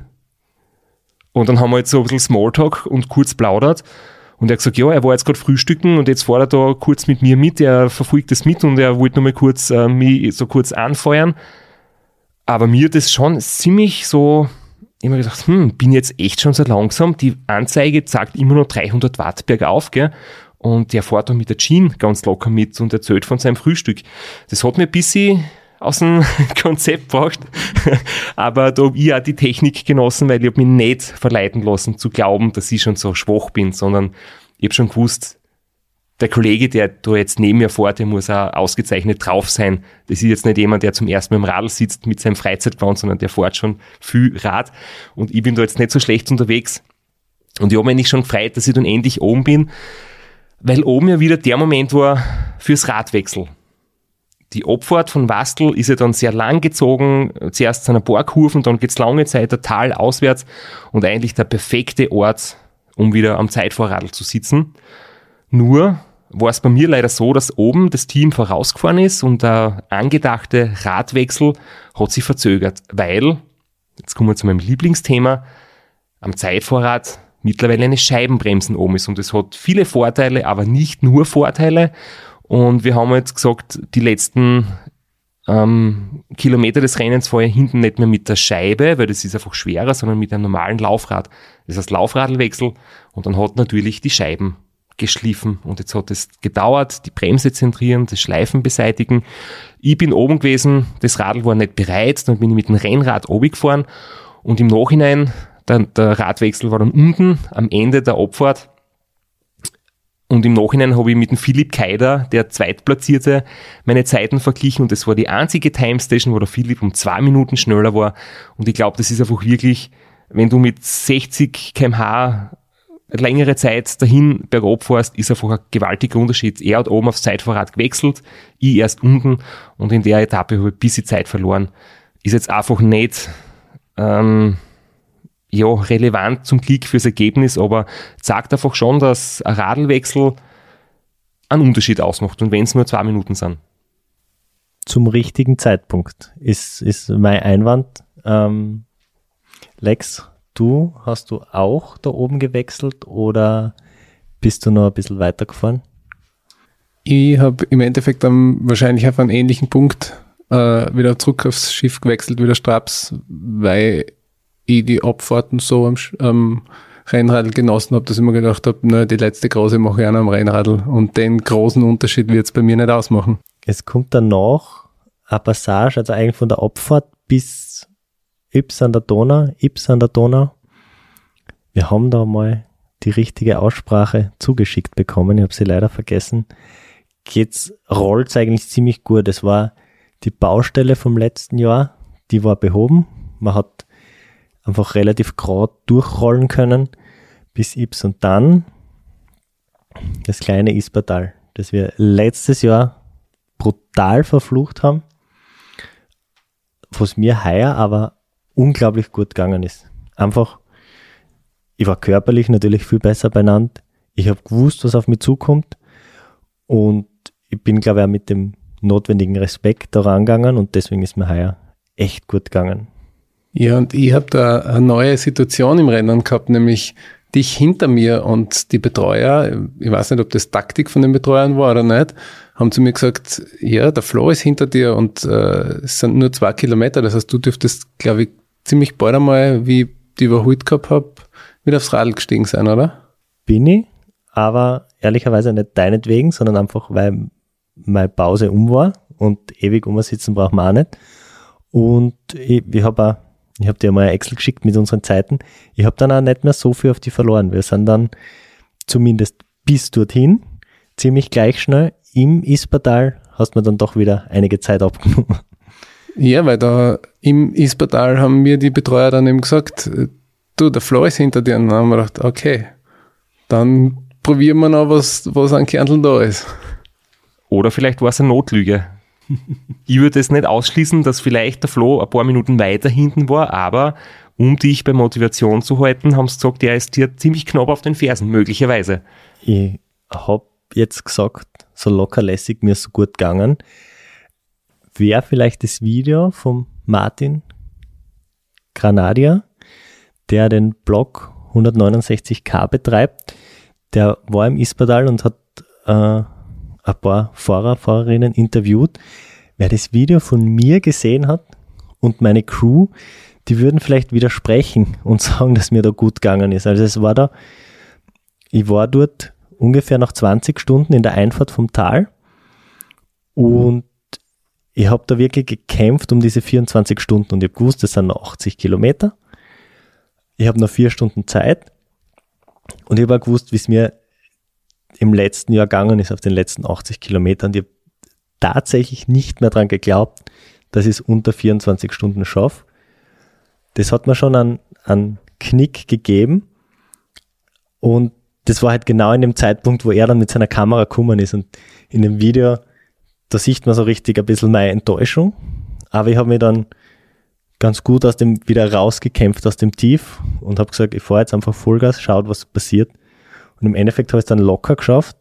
Und dann haben wir jetzt so ein bisschen Smalltalk und kurz plaudert. Und er hat gesagt, ja, er war jetzt gerade frühstücken und jetzt fährt er da kurz mit mir mit. Er verfolgt das mit und er wollte nochmal kurz, äh, mich so kurz anfeuern. Aber mir hat das schon ziemlich so, ich habe mir gedacht, hm, bin jetzt echt schon so langsam. Die Anzeige sagt immer noch dreihundert Watt bergauf, gell? Und der fährt dann mit der Jean ganz locker mit und erzählt von seinem Frühstück. Das hat mir ein bisschen aus dem Konzept gebracht. Aber da habe ich auch die Technik genossen, weil ich habe mich nicht verleiten lassen zu glauben, dass ich schon so schwach bin, sondern ich habe schon gewusst, der Kollege, der da jetzt neben mir fährt, der muss auch ausgezeichnet drauf sein. Das ist jetzt nicht jemand, der zum ersten Mal im Radl sitzt mit seinem Freizeitgewand, sondern der fährt schon viel Rad. Und ich bin da jetzt nicht so schlecht unterwegs. Und ich habe mich nicht schon gefreut, dass ich dann endlich oben bin, weil oben ja wieder der Moment war fürs Radwechsel. Die Abfahrt von Wastel ist ja dann sehr lang gezogen, zuerst zu einer paar Kurven, dann geht's lange Zeit der Tal auswärts und eigentlich der perfekte Ort, um wieder am Zeitfahrradl zu sitzen. Nur war es bei mir leider so, dass oben das Team vorausgefahren ist und der angedachte Radwechsel hat sich verzögert, weil, jetzt kommen wir zu meinem Lieblingsthema, am Zeitfahrrad mittlerweile eine Scheibenbremsen oben ist und es hat viele Vorteile, aber nicht nur Vorteile. Und wir haben jetzt gesagt, die letzten ähm, Kilometer des Rennens fahre ich hinten nicht mehr mit der Scheibe, weil das ist einfach schwerer, sondern mit einem normalen Laufrad. Das heißt Laufradlwechsel und dann hat natürlich die Scheiben geschliffen und jetzt hat es gedauert, die Bremse zentrieren, das Schleifen beseitigen. Ich bin oben gewesen, das Radl war nicht bereit, dann bin ich mit dem Rennrad oben gefahren und im Nachhinein, der, der Radwechsel war dann unten am Ende der Abfahrt. Und im Nachhinein habe ich mit dem Philipp Keider, der Zweitplatzierte, meine Zeiten verglichen und das war die einzige Timestation, wo der Philipp um zwei Minuten schneller war. Und ich glaube, das ist einfach wirklich, wenn du mit sechzig Kilometer pro Stunde längere Zeit dahin bergab fährst, ist einfach ein gewaltiger Unterschied. Er hat oben aufs Zeitfahrrad gewechselt, ich erst unten und in der Etappe habe ich ein bisschen Zeit verloren. Ist jetzt einfach nicht ähm, ja, relevant zum Glück fürs Ergebnis, aber sagt einfach schon, dass ein Radlwechsel einen Unterschied ausmacht und wenn es nur zwei Minuten sind. Zum richtigen Zeitpunkt ist, ist mein Einwand. Ähm, Lex, du, hast du auch da oben gewechselt oder bist du noch ein bisschen weiter gefahren? Ich habe im Endeffekt dann wahrscheinlich auf einen ähnlichen Punkt äh, wieder zurück aufs Schiff gewechselt, wieder Straps, weil ich die Abfahrten so am, am Rennradl genossen habe, dass ich mir gedacht habe, na, die letzte große mache ich auch noch am Rennradl und den großen Unterschied wird es bei mir nicht ausmachen. Es kommt danach eine Passage, also eigentlich von der Abfahrt bis Yps an der Donau, Yps an der Donau. Wir haben da mal die richtige Aussprache zugeschickt bekommen, ich habe sie leider vergessen. Geht's, rollt's eigentlich ziemlich gut. Es war die Baustelle vom letzten Jahr, die war behoben. Man hat einfach relativ gerade durchrollen können bis Yps und dann das kleine Ispertal, das wir letztes Jahr brutal verflucht haben, was mir heuer aber unglaublich gut gegangen ist. einfach, ich war körperlich natürlich viel besser beieinander. Ich habe gewusst, was auf mich zukommt und ich bin, glaube ich, auch mit dem notwendigen Respekt da rangegangen und deswegen ist mir heuer echt gut gegangen. Ja, und ich habe da eine neue Situation im Rennen gehabt, nämlich dich hinter mir und die Betreuer, ich weiß nicht, ob das Taktik von den Betreuern war oder nicht, haben zu mir gesagt, ja, der Flo ist hinter dir und äh, es sind nur zwei Kilometer, das heißt, du dürftest, glaube ich, ziemlich bald einmal, wie ich die überholt gehabt habe, wieder aufs Radl gestiegen sein, oder? Bin ich, aber ehrlicherweise nicht deinetwegen, sondern einfach, weil meine Pause um war und ewig umsitzen braucht man auch nicht. Und ich, ich habe auch, ich habe dir mal ein Excel geschickt mit unseren Zeiten. Ich habe dann auch nicht mehr so viel auf die verloren. Wir sind dann zumindest bis dorthin ziemlich gleich schnell. Im Ispertal hast du mir dann doch wieder einige Zeit abgenommen. Ja, weil da im Ispertal haben mir die Betreuer dann eben gesagt, du, der Flo ist hinter dir. Und dann haben wir gedacht, okay, dann probieren wir noch, was, was an Kärntl da ist. Oder vielleicht war es eine Notlüge. Ich würde es nicht ausschließen, dass vielleicht der Flo ein paar Minuten weiter hinten war, aber um dich bei Motivation zu halten, haben sie gesagt, er ist dir ziemlich knapp auf den Fersen, möglicherweise. Ich habe jetzt gesagt, so lockerlässig, mir ist so gut gegangen. Wäre vielleicht das Video vom Martin Granadier, der den Blog hundertneunundsechzig K betreibt, der war im Ispertal und hat äh, ein paar Fahrer, Fahrerinnen interviewt. Wer das Video von mir gesehen hat und meine Crew, die würden vielleicht widersprechen und sagen, dass mir da gut gegangen ist. Also es war da, ich war dort ungefähr nach zwanzig Stunden in der Einfahrt vom Tal und ich habe da wirklich gekämpft um diese vierundzwanzig Stunden und ich habe gewusst, das sind noch achtzig Kilometer. Ich habe noch vier Stunden Zeit und ich habe auch gewusst, wie es mir im letzten Jahr gegangen ist, auf den letzten achtzig Kilometern. Ich habe tatsächlich nicht mehr dran geglaubt, dass ich es unter vierundzwanzig Stunden schaffe. Das hat mir schon einen, einen Knick gegeben und das war halt genau in dem Zeitpunkt, wo er dann mit seiner Kamera gekommen ist und in dem Video, da sieht man so richtig ein bisschen meine Enttäuschung, aber ich habe mich dann ganz gut aus dem wieder rausgekämpft aus dem Tief und habe gesagt, ich fahre jetzt einfach Vollgas, schaut, was passiert. Und im Endeffekt habe ich es dann locker geschafft,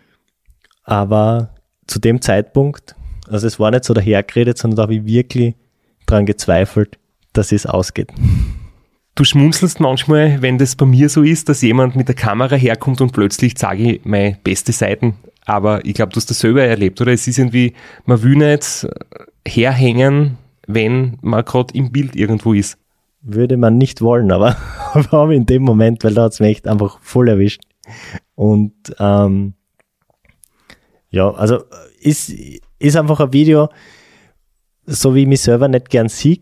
aber zu dem Zeitpunkt, also es war nicht so dahergeredet, sondern da habe ich wirklich dran gezweifelt, dass es ausgeht. Du schmunzelst manchmal, wenn das bei mir so ist, dass jemand mit der Kamera herkommt und plötzlich sage ich meine beste Seiten, aber ich glaube, du hast das selber erlebt, oder? Es ist irgendwie, man will nicht herhängen, wenn man gerade im Bild irgendwo ist. Würde man nicht wollen, aber habe ich in dem Moment, weil da hat es mich echt einfach voll erwischt. Und ähm, ja, also ist, ist einfach ein Video, so wie ich mich selber nicht gern sehe,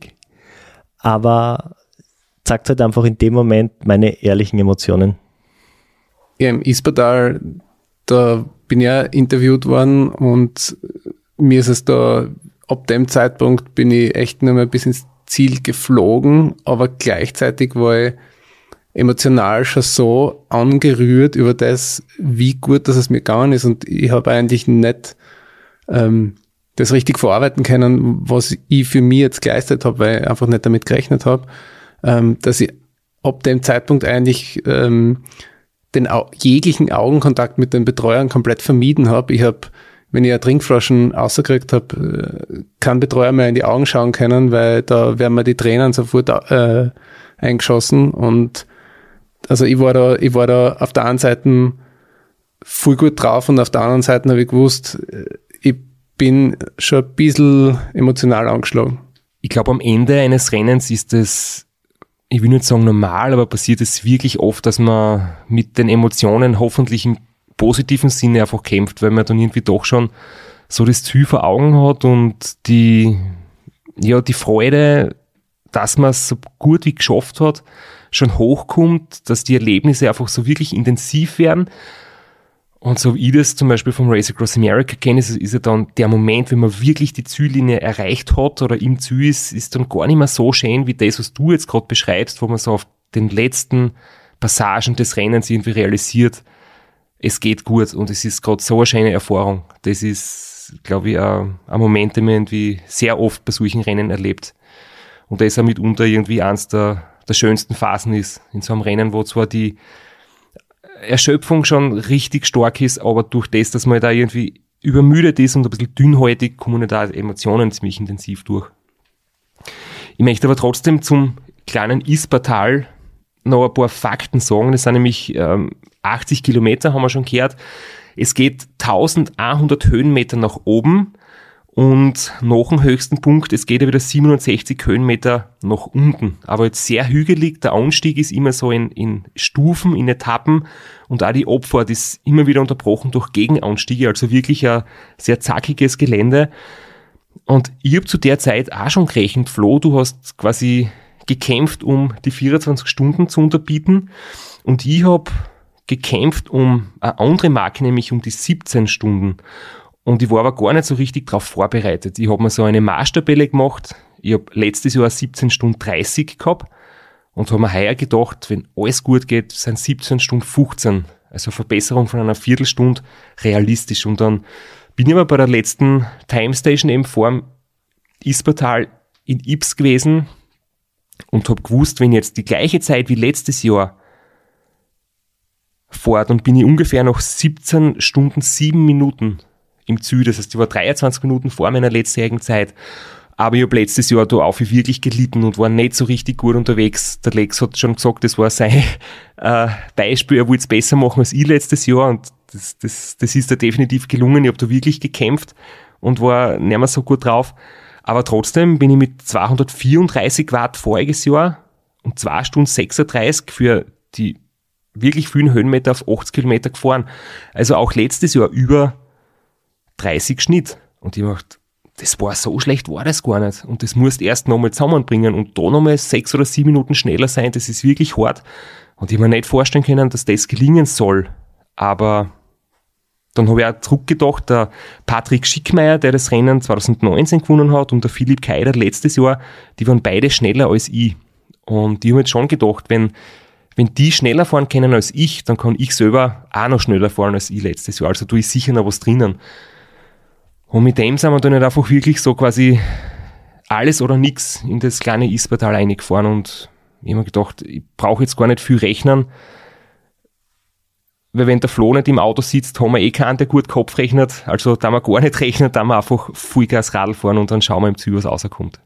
aber zeigt halt einfach in dem Moment meine ehrlichen Emotionen. Ja, im Ispertal, da bin ich ja interviewt worden und mir ist es da, ab dem Zeitpunkt bin ich echt nur mal bis ins Ziel geflogen, aber gleichzeitig war ich emotional schon so angerührt über das, wie gut dass es mir gegangen ist und ich habe eigentlich nicht ähm, das richtig verarbeiten können, was ich für mich jetzt geleistet habe, weil ich einfach nicht damit gerechnet habe, ähm, dass ich ab dem Zeitpunkt eigentlich ähm, den au- jeglichen Augenkontakt mit den Betreuern komplett vermieden habe. Ich habe, wenn ich eine Trinkflaschen rausgekriegt habe, äh, keinen Betreuer mehr in die Augen schauen können, weil da werden mir die Tränen sofort äh, eingeschossen und also ich war da, ich war da auf der einen Seite voll gut drauf und auf der anderen Seite habe ich gewusst, ich bin schon ein bisschen emotional angeschlagen. Ich glaube, am Ende eines Rennens ist es, ich will nicht sagen normal, aber passiert es wirklich oft, dass man mit den Emotionen hoffentlich im positiven Sinne einfach kämpft, weil man dann irgendwie doch schon so das Ziel vor Augen hat und die, ja, die Freude, dass man es so gut wie geschafft hat, schon hochkommt, dass die Erlebnisse einfach so wirklich intensiv werden. Und so wie ich das zum Beispiel vom Race Across America kenne, ist, ist ja dann der Moment, wenn man wirklich die Ziellinie erreicht hat oder im Ziel ist, ist dann gar nicht mehr so schön wie das, was du jetzt gerade beschreibst, wo man so auf den letzten Passagen des Rennens irgendwie realisiert, es geht gut und es ist gerade so eine schöne Erfahrung. Das ist, glaube ich, ein, ein Moment, den man irgendwie sehr oft bei solchen Rennen erlebt. Und das ist auch mitunter irgendwie eins der der schönsten Phasen ist. In so einem Rennen, wo zwar die Erschöpfung schon richtig stark ist, aber durch das, dass man da irgendwie übermüdet ist und ein bisschen dünnhäutig, kommen da Emotionen ziemlich intensiv durch. Ich möchte aber trotzdem zum kleinen Ispertal noch ein paar Fakten sagen. Das sind nämlich ähm, achtzig Kilometer, haben wir schon gehört. Es geht eintausendeinhundert Höhenmeter nach oben und nach dem höchsten Punkt, es geht ja wieder siebenundsechzig Höhenmeter nach unten. Aber jetzt sehr hügelig, der Anstieg ist immer so in, in Stufen, in Etappen und auch die Abfahrt ist immer wieder unterbrochen durch Gegenanstiege, also wirklich ein sehr zackiges Gelände. Und ich habe zu der Zeit auch schon gerechnet, Flo, du hast quasi gekämpft, um die vierundzwanzig Stunden zu unterbieten und ich habe gekämpft um eine andere Marke, nämlich um die siebzehn Stunden. Und ich war aber gar nicht so richtig darauf vorbereitet. Ich habe mir so eine Marschtabelle gemacht. Ich habe letztes Jahr siebzehn Stunden dreißig gehabt und habe mir heuer gedacht, wenn alles gut geht, sind siebzehn Stunden fünfzehn. Also eine Verbesserung von einer Viertelstunde realistisch. Und dann bin ich aber bei der letzten Timestation eben vor dem Ispertal in Ybbs gewesen und habe gewusst, wenn jetzt die gleiche Zeit wie letztes Jahr fahrt, dann bin ich ungefähr noch siebzehn Stunden sieben Minuten im Ziel. Das heißt, ich war dreiundzwanzig Minuten vor meiner letztjährigen Zeit. Aber ich habe letztes Jahr da auch wirklich gelitten und war nicht so richtig gut unterwegs. Der Lex hat schon gesagt, das war sein äh, Beispiel, er wollte es besser machen als ich letztes Jahr und das, das, das ist da definitiv gelungen. Ich habe da wirklich gekämpft und war nicht mehr so gut drauf. Aber trotzdem bin ich mit zweihundertvierunddreißig Watt voriges Jahr und zwei Stunden sechsunddreißig für die wirklich vielen Höhenmeter auf achtzig Kilometer gefahren. Also auch letztes Jahr über dreißig Schnitt. Und ich dachte, das war so schlecht, war das gar nicht. Und das musst du erst nochmal zusammenbringen und da nochmal sechs oder sieben Minuten schneller sein, das ist wirklich hart. Und ich habe mir nicht vorstellen können, dass das gelingen soll. Aber dann habe ich auch zurückgedacht, der Patrick Schickmeier, der das Rennen zwanzig neunzehn gewonnen hat, und der Philipp Keider letztes Jahr, die waren beide schneller als ich. Und ich habe jetzt schon gedacht, wenn Wenn die schneller fahren können als ich, dann kann ich selber auch noch schneller fahren als ich letztes Jahr. Also da ist sicher noch was drinnen. Und mit dem sind wir dann nicht einfach wirklich so quasi alles oder nichts in das kleine Ispertal reingefahren. Und ich habe mir gedacht, ich brauche jetzt gar nicht viel rechnen. Weil wenn der Flo nicht im Auto sitzt, haben wir eh keinen, der gut Kopf rechnet. Also da wir gar nicht rechnen, da wir einfach Vollgas Radl fahren und dann schauen wir im Ziel, was rauskommt.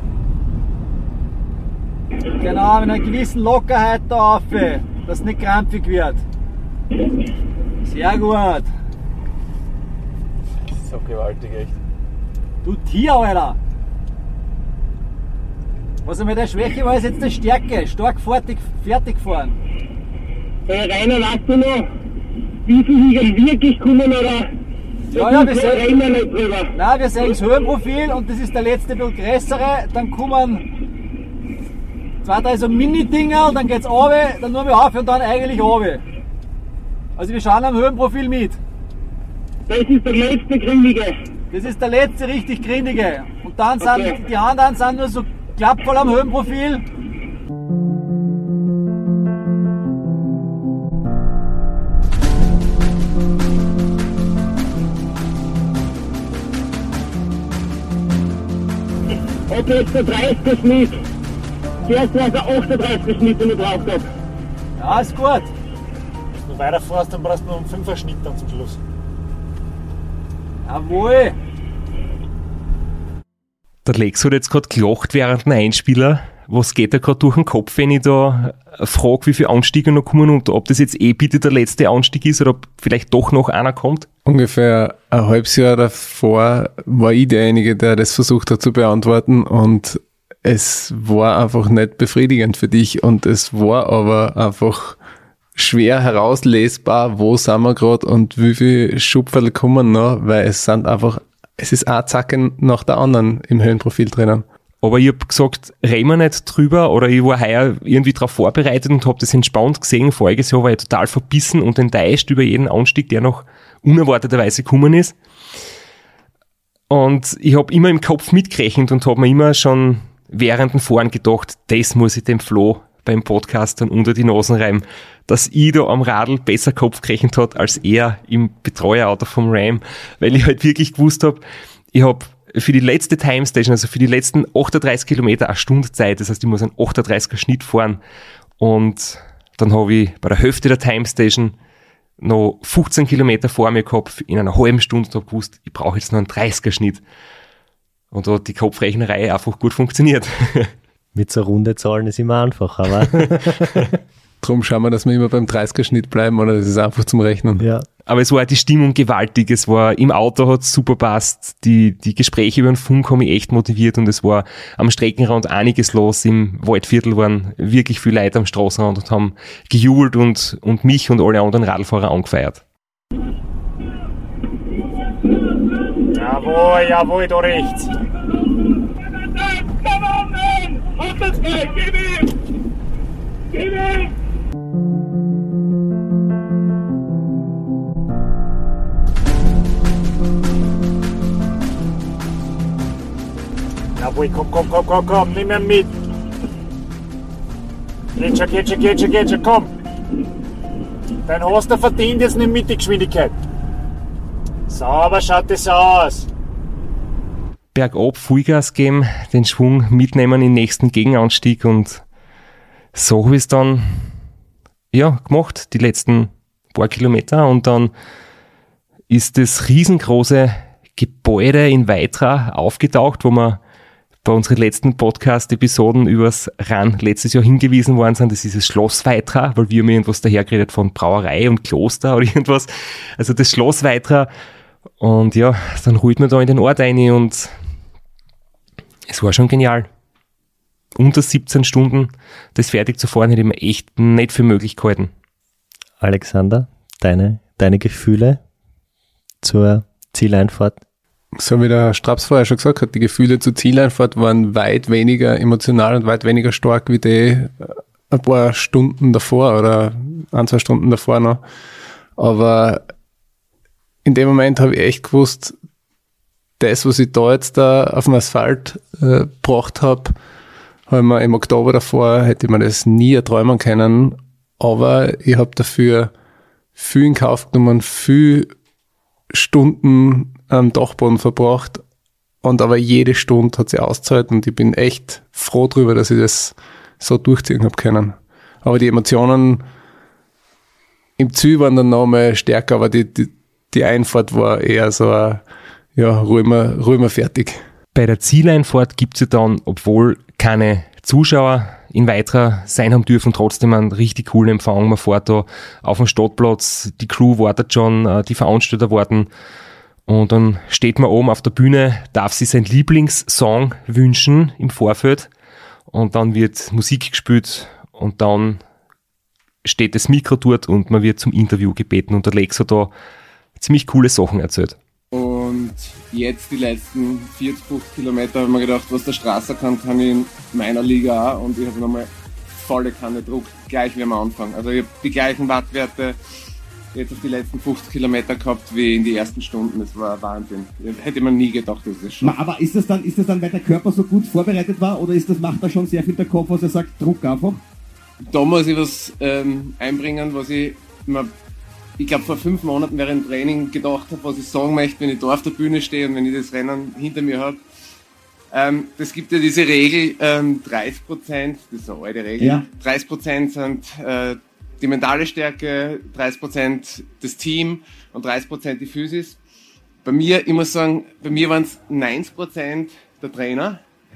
Genau, mit einer gewissen Lockerheit da rauf, dass es nicht krampfig wird. Sehr gut. So gewaltig, echt. Du Tier, Alter! Was einmal der Schwäche war, ist jetzt die Stärke. Stark fertig, fertig fahren. Äh, Rainer, weißt du noch, wie viel Hügel wirklich kommen, oder? Ja, ja, wir sehen, nein, wir sehen das Höhenprofil und das ist der letzte bisschen größere. Dann kommen zwei, drei so Mini-Dinger, dann geht's runter, dann nur mehr auf und dann eigentlich runter. Also wir schauen am Höhenprofil mit. Das ist der letzte Grindige. Das ist der letzte richtig Grindige. Und dann Okay. sind die anderen sind nur so klappvoll am Höhenprofil. Okay, jetzt der dreißiger Schnitt. Zuerst war es der achtunddreißiger Schnitt, den ich braucht habe. Ja, ist gut. Wenn du weiterfährst, dann brauchst du noch einen fünfer Schnitt dann zum Schluss. Jawohl. Der Lex hat jetzt gerade gelacht während dem Einspieler. Was geht da gerade durch den Kopf, wenn ich da frage, wie viele Anstiege noch kommen und ob das jetzt eh bitte der letzte Anstieg ist oder ob vielleicht doch noch einer kommt? Ungefähr ein halbes Jahr davor war ich derjenige, der das versucht hat zu beantworten, und es war einfach nicht befriedigend für dich und es war aber einfach schwer herauslesbar, wo sind wir gerade und wie viele Schupferl kommen noch, weil es sind einfach, es ist ein Zacken nach der anderen im Höhenprofil drinnen. Aber ich habe gesagt, reden wir nicht drüber, oder ich war heuer irgendwie darauf vorbereitet und habe das entspannt gesehen. Voriges Jahr war ich total verbissen und enttäuscht über jeden Anstieg, der noch unerwarteterweise gekommen ist. Und ich habe immer im Kopf mitgerechnet und habe mir immer schon während dem Fahren gedacht, das muss ich dem Flo beim Podcast dann unter die Nasen reiben, dass ich da am Radl besser Kopf gerechnet hat als er im Betreuerauto vom Ram, weil ich halt wirklich gewusst habe, ich habe für die letzte Time Station, also für die letzten achtunddreißig Kilometer eine Stunde Zeit. Das heißt, ich muss einen achtunddreißiger Schnitt fahren. Und dann habe ich bei der Hälfte der Time Station noch fünfzehn Kilometer vor mir gehabt, in einer halben Stunde und habe gewusst, ich brauche jetzt noch einen dreißiger Schnitt. Und da hat die Kopfrechnerei einfach gut funktioniert. Mit so runde Zahlen ist immer einfach, aber Drum schauen wir, dass wir immer beim dreißiger Schnitt bleiben, oder das ist einfach zum Rechnen. ja. Aber es war die Stimmung gewaltig. Es war im Auto, hat es super passt. Die, die Gespräche über den Funk haben mich echt motiviert und es war am Streckenrand einiges los. Im Waldviertel waren wirklich viele Leute am Straßenrand und haben gejubelt und, und mich und alle anderen Radlfahrer angefeiert. Jawohl, jawohl, da rechts. Jawohl, komm, komm, komm, komm, komm, nimm ihn mit. Geht schon, geht schon, geht schon, geht schon, komm. Dann hast du verdient jetzt nicht mit die Geschwindigkeit. Sauber schaut das aus. Bergab Vollgas geben, den Schwung mitnehmen im nächsten Gegenanstieg und so habe ich es dann ja, gemacht, die letzten paar Kilometer, und dann ist das riesengroße Gebäude in Weitra aufgetaucht, wo wir bei unseren letzten Podcast-Episoden übers Rennen letztes Jahr hingewiesen worden sind. Das ist das Schloss Weitra, weil wir haben irgendwas dahergeredet von Brauerei und Kloster oder irgendwas. Also das Schloss Weitra. Und ja, dann ruht man da in den Ort rein und es war schon genial. Unter siebzehn Stunden das fertig zu fahren, hätte ich mir echt nicht für möglich gehalten. Alexander, deine, deine Gefühle zur Zieleinfahrt? So wie der Straps vorher schon gesagt hat, die Gefühle zur Zieleinfahrt waren weit weniger emotional und weit weniger stark wie die ein paar Stunden davor oder ein, zwei Stunden davor noch. Aber in dem Moment habe ich echt gewusst, das, was ich da jetzt da auf dem Asphalt äh, gebracht habe, habe ich mir im Oktober davor, hätte ich mir das nie erträumen können. Aber ich habe dafür viel in Kauf genommen, viel Stunden am Dachboden verbracht, und aber jede Stunde hat sie ausgezahlt und ich bin echt froh drüber, dass ich das so durchziehen habe können. Aber die Emotionen im Ziel waren dann noch mal stärker, aber die, die, die Einfahrt war eher so ein, ja, ruh mal, ruh mal fertig. Bei der Zieleinfahrt gibt es ja dann, obwohl keine Zuschauer in Weitra sein haben dürfen, trotzdem einen richtig coolen Empfang. Man fährt da auf dem Stadtplatz, die Crew wartet schon, die Veranstalter warten, und dann steht man oben auf der Bühne, darf sich sein Lieblingssong wünschen im Vorfeld, und dann wird Musik gespielt und dann steht das Mikro dort und man wird zum Interview gebeten, und der Lex hat da ziemlich coole Sachen erzählt. Und jetzt die letzten vierzig, fünfzig Kilometer habe ich mir gedacht, was der Strasser kann, kann ich in meiner Liga auch, und ich habe nochmal volle Kanne Druck, gleich wie am Anfang. Also ich habe die gleichen Wattwerte jetzt auf die letzten fünfzig Kilometer gehabt wie in die ersten Stunden. Das war Wahnsinn. Hätte man nie gedacht, dass das schon. Aber ist das dann, ist das dann, weil der Körper so gut vorbereitet war, oder ist das, macht da schon sehr viel der Kopf, was er sagt, Druck einfach? Da muss ich was ähm, einbringen, was ich mir, ich glaube, vor fünf Monaten während dem Training gedacht habe, was ich sagen möchte, wenn ich da auf der Bühne stehe und wenn ich das Rennen hinter mir habe. Ähm, das gibt ja diese Regel, ähm, dreißig Prozent, das ist eine alte Regel, ja. dreißig Prozent sind äh, die mentale Stärke, dreißig Prozent das Team und dreißig Prozent die Physis. Bei mir, ich muss sagen, bei mir waren es neunzig Prozent der Trainer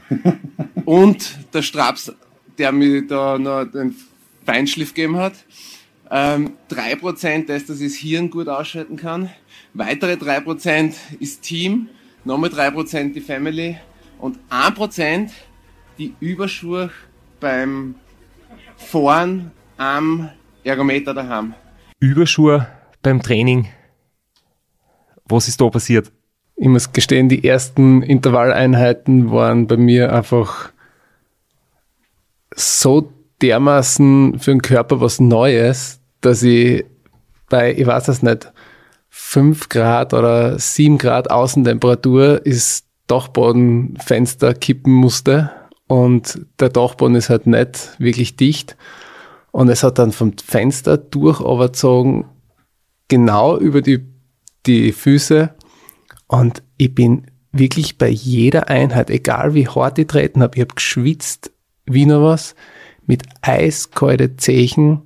und der Straps, der mir da noch den Feinschliff gegeben hat. Ähm, drei Prozent das, dass ich das Hirn gut ausschalten kann. Weitere drei Prozent ist Team, nochmal drei Prozent die Family und ein Prozent die Überschuhe beim Fahren am Ergometer daheim. Überschuhe beim Training. Was ist da passiert? Ich muss gestehen, die ersten Intervalleinheiten waren bei mir einfach so dermaßen für den Körper was Neues, dass ich bei, ich weiß es nicht, fünf Grad oder sieben Grad Außentemperatur ist Dachbodenfenster kippen musste, und der Dachboden ist halt nicht wirklich dicht. Und es hat dann vom Fenster durch runtergezogen, genau über die, die Füße. Und ich bin wirklich bei jeder Einheit, egal wie hart ich treten habe, ich habe geschwitzt wie noch was, mit eiskalte Zechen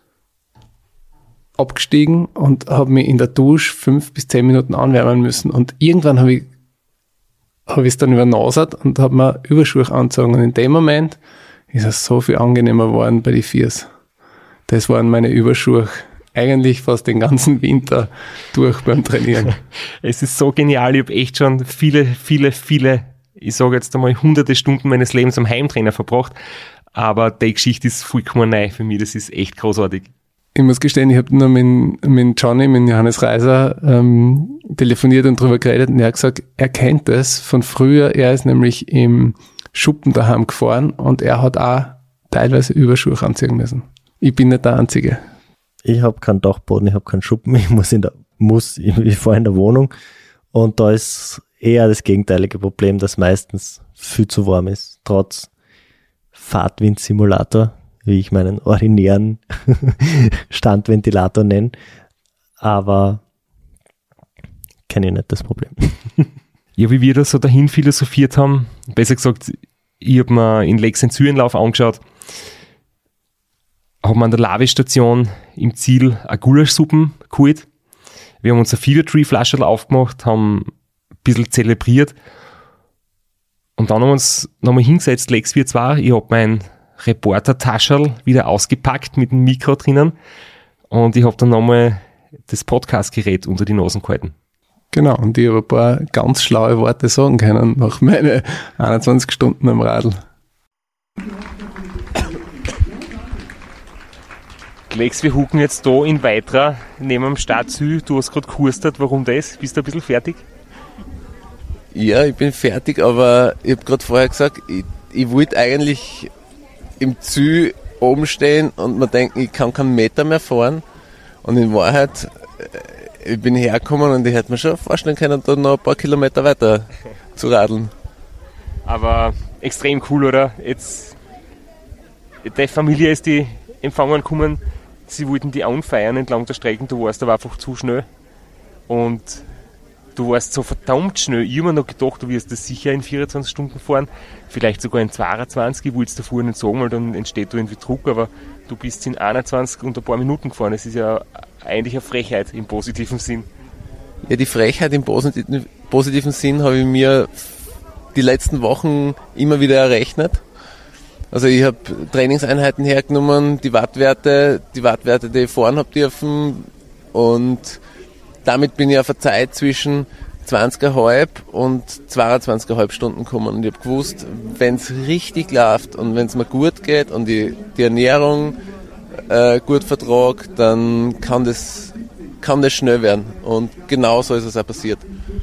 abgestiegen und habe mich in der Dusche fünf bis zehn Minuten anwärmen müssen. Und irgendwann habe ich habe ich es dann übernasert und habe mir Überschuhe angezogen. Und in dem Moment ist es so viel angenehmer geworden bei den Viers. Das waren meine Überschuhe eigentlich fast den ganzen Winter durch beim Trainieren. Es ist so genial. Ich habe echt schon viele, viele, viele, ich sage jetzt einmal hunderte Stunden meines Lebens am Heimtrainer verbracht. Aber die Geschichte ist vollkommen neu für mich. Das ist echt großartig. Ich muss gestehen, ich habe nur mit, mit Johnny, mit Johannes Reiser ähm, telefoniert und darüber geredet und er hat gesagt, er kennt das von früher. Er ist nämlich im Schuppen daheim gefahren und er hat auch teilweise Überschuhe anziehen müssen. Ich bin nicht der Einzige. Ich habe keinen Dachboden, ich habe keinen Schuppen, ich muss in der, muss, ich, ich fahre in der Wohnung und da ist eher das gegenteilige Problem, dass meistens viel zu warm ist, trotz Fahrtwindsimulator, wie ich meinen ordinären Standventilator nenne, aber kenne ich nicht das Problem. Ja, wie wir da so dahin philosophiert haben, besser gesagt, ich habe mir in Lexenzürenlauf angeschaut, haben wir an der Lavestation im Ziel eine Gulaschsuppen geholt. Wir haben uns eine Fever Tree Flasche aufgemacht, haben ein bisschen zelebriert und dann haben wir uns nochmal hingesetzt, Lex wir zwei. Ich habe mein Reporter-Tascherl wieder ausgepackt mit dem Mikro drinnen und ich habe dann nochmal das Podcast-Gerät unter die Nasen gehalten. Genau, und ich habe ein paar ganz schlaue Worte sagen können nach meinen einundzwanzig Stunden am Radl. Lex, wir hucken jetzt da in Weitra neben dem Stadtziel. Du hast gerade gehustet, warum das? Bist du ein bisschen fertig? Ja, ich bin fertig, aber ich habe gerade vorher gesagt, ich, ich wollte eigentlich im Ziel oben stehen und mir denken, ich kann keinen Meter mehr fahren. Und in Wahrheit, ich bin hergekommen und ich hätte mir schon vorstellen können, da noch ein paar Kilometer weiter zu radeln. Aber extrem cool, oder? Jetzt, die Familie ist die empfangen gekommen, sie wollten die anfeiern entlang der Strecken, du warst aber einfach zu schnell. Und du warst so verdammt schnell. Ich habe mir noch gedacht, du wirst das sicher in vierundzwanzig Stunden fahren, vielleicht sogar in zweiundzwanzig. Ich wollte es davor nicht sagen, weil dann entsteht da irgendwie Druck, aber du bist in einundzwanzig und ein paar Minuten gefahren. Das ist ja eigentlich eine Frechheit im positiven Sinn. Ja, die Frechheit im positiven, positiven Sinn habe ich mir die letzten Wochen immer wieder errechnet. Also ich habe Trainingseinheiten hergenommen, die Wattwerte, die Wattwerte, die ich fahren habe dürfen und damit bin ich auf eine Zeit zwischen zwanzig Komma fünf und zweiundzwanzig Komma fünf Stunden gekommen und ich habe gewusst, wenn es richtig läuft und wenn es mir gut geht und die, die Ernährung äh, gut vertrage, dann kann das, kann das schnell werden und genau so ist es auch passiert.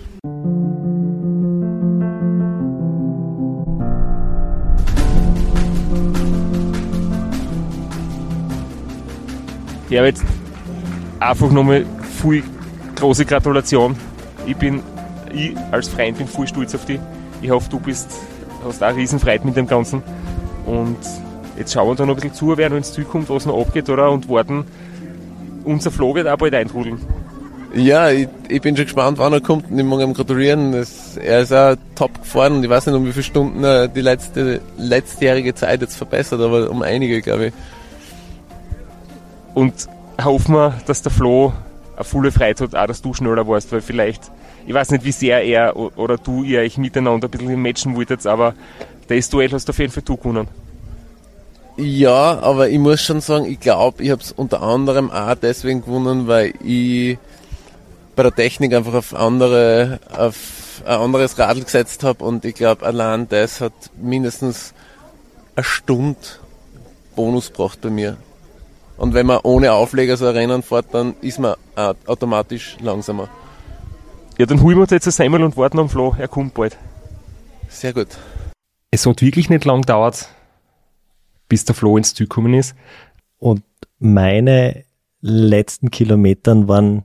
Ja, aber jetzt einfach nochmal viel große Gratulation. Ich bin, ich als Freund bin voll stolz auf dich. Ich hoffe, du bist, hast auch Riesenfreude mit dem Ganzen. Und jetzt schauen wir da noch ein bisschen zu, wer noch ins Ziel kommt, was noch abgeht, oder? Und warten, unser Flo wird auch bald eintrudeln. Ja, ich, ich bin schon gespannt, wann er kommt und ich mag ihm gratulieren. Das, er ist auch top gefahren und ich weiß nicht, um wie viele Stunden er die letzte, letztjährige Zeit jetzt verbessert, aber um einige, glaube ich. Und hoffen wir, dass der Flo eine volle Freude hat, auch dass du schneller warst, weil vielleicht, ich weiß nicht, wie sehr er oder du ihr euch miteinander ein bisschen matchen wolltet, aber das Duell hast du auf jeden Fall du gewonnen. Ja, aber ich muss schon sagen, ich glaube, ich habe es unter anderem auch deswegen gewonnen, weil ich bei der Technik einfach auf andere, auf ein anderes Radl gesetzt habe und ich glaube, allein das hat mindestens eine Stunde Bonus gebracht bei mir. Und wenn man ohne Aufleger so ein Rennen fährt, dann ist man automatisch langsamer. Ja, dann holen wir uns jetzt ein Semmel und warten am Flo. Er kommt bald. Sehr gut. Es hat wirklich nicht lang gedauert, bis der Flo ins Ziel gekommen ist. Und meine letzten Kilometern waren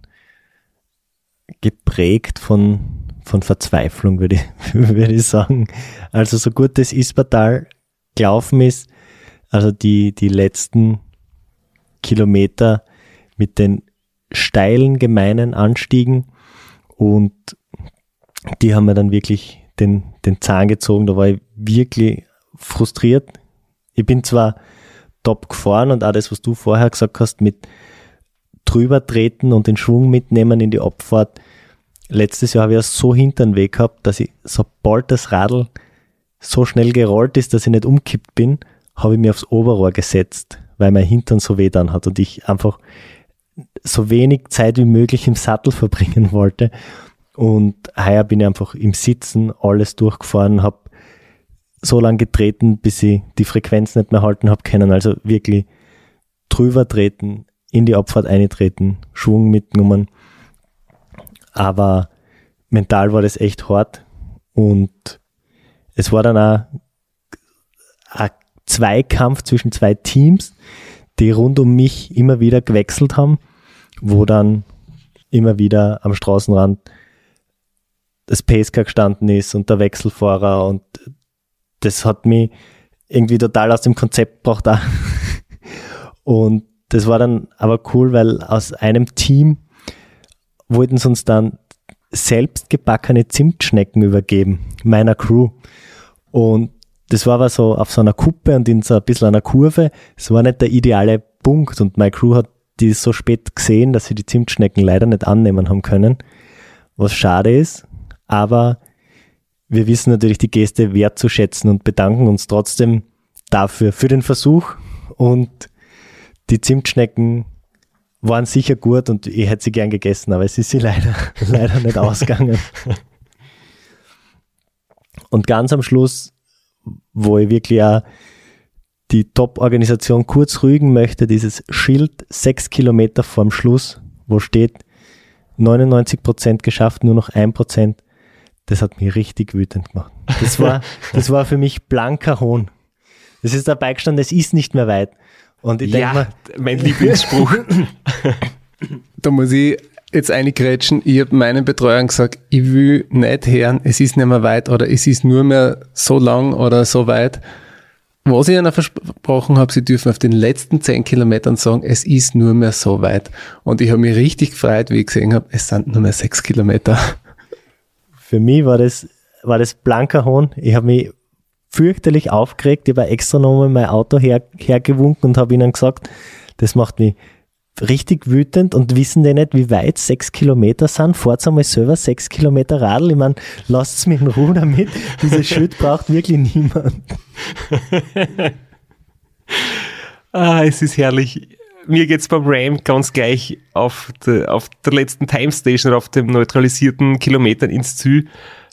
geprägt von, von Verzweiflung, würde ich, würde ich sagen. Also so gut das Ispertal gelaufen ist, also die, die letzten Kilometer mit den steilen, gemeinen Anstiegen und die haben mir dann wirklich den, den Zahn gezogen. Da war ich wirklich frustriert. Ich bin zwar top gefahren und auch das, was du vorher gesagt hast, mit drüber treten und den Schwung mitnehmen in die Abfahrt. Letztes Jahr habe ich ja so hinter den Weg gehabt, dass ich, sobald das Radl so schnell gerollt ist, dass ich nicht umkippt bin, habe ich mir aufs Oberrohr gesetzt, weil mein Hintern so weh dann hat und ich einfach so wenig Zeit wie möglich im Sattel verbringen wollte. Und heuer bin ich einfach im Sitzen alles durchgefahren, habe so lange getreten, bis ich die Frequenz nicht mehr halten habe können. Also wirklich drüber treten, in die Abfahrt eintreten, Schwung mitgenommen. Aber mental war das echt hart und es war dann auch ein Zweikampf zwischen zwei Teams, die rund um mich immer wieder gewechselt haben, wo dann immer wieder am Straßenrand das Pacecar gestanden ist und der Wechselfahrer und das hat mich irgendwie total aus dem Konzept gebracht auch. Und das war dann aber cool, weil aus einem Team wollten sie uns dann selbst gebackene Zimtschnecken übergeben, meiner Crew. Und das war aber so auf so einer Kuppe und in so ein bisschen einer Kurve. Es war nicht der ideale Punkt und meine Crew hat die so spät gesehen, dass sie die Zimtschnecken leider nicht annehmen haben können, was schade ist. Aber wir wissen natürlich die Geste wertzuschätzen und bedanken uns trotzdem dafür, für den Versuch. Und die Zimtschnecken waren sicher gut und ich hätte sie gern gegessen, aber es ist sie leider, leider nicht ausgegangen. Und ganz am Schluss, wo ich wirklich auch die Top-Organisation kurz rügen möchte, dieses Schild sechs Kilometer vorm Schluss, wo steht neunundneunzig Prozent geschafft, nur noch ein Prozent, das hat mich richtig wütend gemacht. Das war, das war für mich blanker Hohn. Das ist der Beistand, es ist nicht mehr weit. Und ich ja, denke mir, mein Lieblingsspruch. Da muss ich jetzt eingrätschen. Ich habe meinen Betreuern gesagt, ich will nicht hören, es ist nicht mehr weit oder es ist nur mehr so lang oder so weit. Was ich ihnen versprochen habe, sie dürfen auf den letzten zehn Kilometern sagen, es ist nur mehr so weit. Und ich habe mich richtig gefreut, wie ich gesehen habe, es sind nur mehr sechs Kilometer. Für mich war das, war das blanker Hohn. Ich habe mich fürchterlich aufgeregt. Ich habe extra nochmal mein Auto her, hergewunken und habe ihnen gesagt, das macht mich richtig wütend und wissen die nicht, wie weit sechs Kilometer sind. Fahrt einmal selber sechs Kilometer Radl. Ich meine, lasst es mich in Ruhe damit. Dieses Schild braucht wirklich niemand. Ah, es ist herrlich. Mir geht's beim Ram ganz gleich auf der, auf der letzten Time Station oder auf dem neutralisierten Kilometern ins Ziel.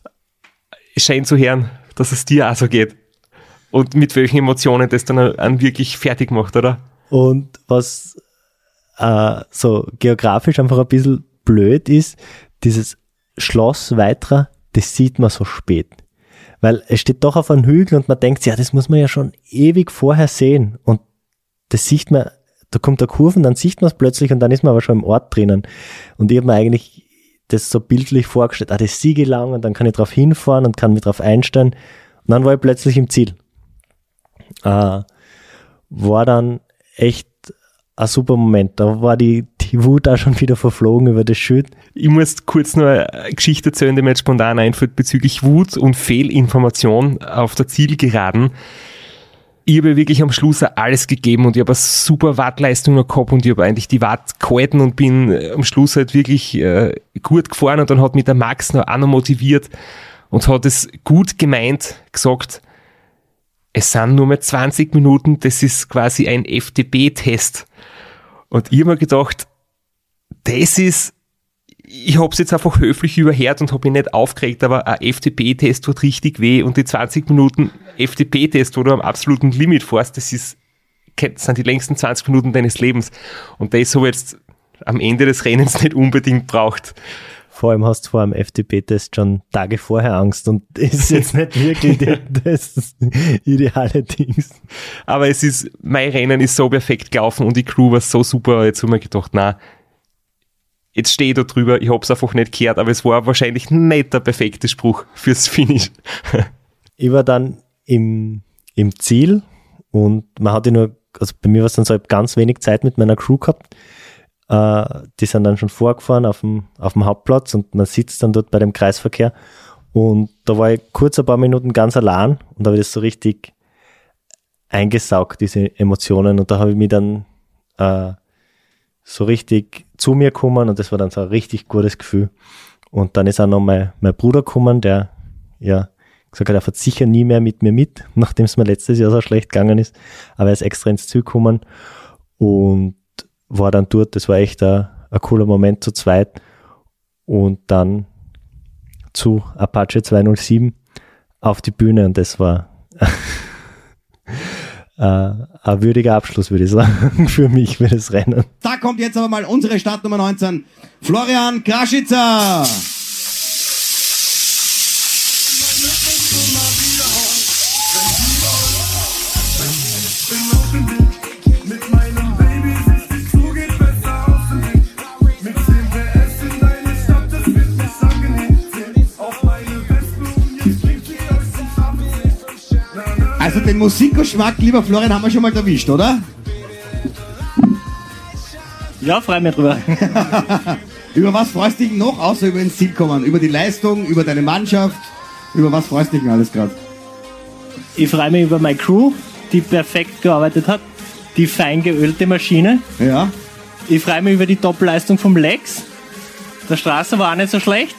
Es scheint zu hören, dass es dir auch so geht. Und mit welchen Emotionen das dann an wirklich fertig macht, oder? Und was äh, so geografisch einfach ein bisschen blöd ist, dieses Schloss Weitra, das sieht man so spät. Weil es steht doch auf einem Hügel und man denkt, ja, das muss man ja schon ewig vorher sehen. Und das sieht man, da kommt der Kurven, dann sieht man es plötzlich und dann ist man aber schon im Ort drinnen. Und ich habe mir eigentlich das so bildlich vorgestellt, ah, das siege lang und dann kann ich drauf hinfahren und kann mich drauf einstellen. Und dann war ich plötzlich im Ziel. Äh, war dann echt ein super Moment. Da war die, die Wut auch schon wieder verflogen über das Schild. Ich muss kurz nur eine Geschichte erzählen, die mir jetzt spontan einfällt bezüglich Wut und Fehlinformation auf der Zielgeraden. Ich habe wirklich am Schluss alles gegeben und ich habe eine super Wattleistung noch gehabt und ich habe eigentlich die Watt gehalten und bin am Schluss halt wirklich äh, gut gefahren und dann hat mich der Max noch auch noch motiviert und hat es gut gemeint gesagt, es sind nur mehr zwanzig Minuten, das ist quasi ein F T P-Test. Und ich habe mir gedacht, das ist, ich habe es jetzt einfach höflich überhört und habe mich nicht aufgeregt, aber ein F T P-Test tut richtig weh und die zwanzig Minuten F T P-Test, wo du am absoluten Limit fährst, das ist, das sind die längsten zwanzig Minuten deines Lebens. Und das habe ich jetzt am Ende des Rennens nicht unbedingt braucht. Vor allem hast du vor einem F T P-Test schon Tage vorher Angst und ist jetzt nicht wirklich der, das ideale Ding. Aber es ist, mein Rennen ist so perfekt gelaufen und die Crew war so super. Jetzt habe ich mir gedacht, na, jetzt stehe ich da drüber, ich habe es einfach nicht gehört, aber es war wahrscheinlich nicht der perfekte Spruch fürs Finish. Ich war dann im, im Ziel und man hatte nur, also bei mir war es dann so, ich habe ganz wenig Zeit mit meiner Crew gehabt Äh, die sind dann schon vorgefahren auf dem, auf dem Hauptplatz und man sitzt dann dort bei dem Kreisverkehr. Und da war ich kurz ein paar Minuten ganz allein und da habe ich das so richtig eingesaugt, diese Emotionen. Und da habe ich mich dann äh, so richtig zu mir gekommen und das war dann so ein richtig gutes Gefühl. Und dann ist auch noch mein, mein Bruder gekommen, der ja gesagt hat, er fährt sicher nie mehr mit mir mit, nachdem es mir letztes Jahr so schlecht gegangen ist. Aber er ist extra ins Ziel gekommen und war dann dort. Das war echt ein, ein cooler Moment zu zweit. Und dann zu Apache zweihundertsieben auf die Bühne und das war äh, ein würdiger Abschluss, würde ich sagen, für mich, für das Rennen. Da kommt jetzt aber mal unsere Startnummer neunzehn, Florian Kraschitzer. Also den Musikgeschmack, lieber Florian, haben wir schon mal erwischt, oder? Ja, freue mich drüber. Über was freust du dich noch, außer über ins Ziel kommen? Über die Leistung, über deine Mannschaft? Über was freust du dich denn alles gerade? Ich freue mich über meine Crew, die perfekt gearbeitet hat. Die fein geölte Maschine. Ja. Ich freue mich über die Top-Leistung vom Lex. Der Straße war auch nicht so schlecht.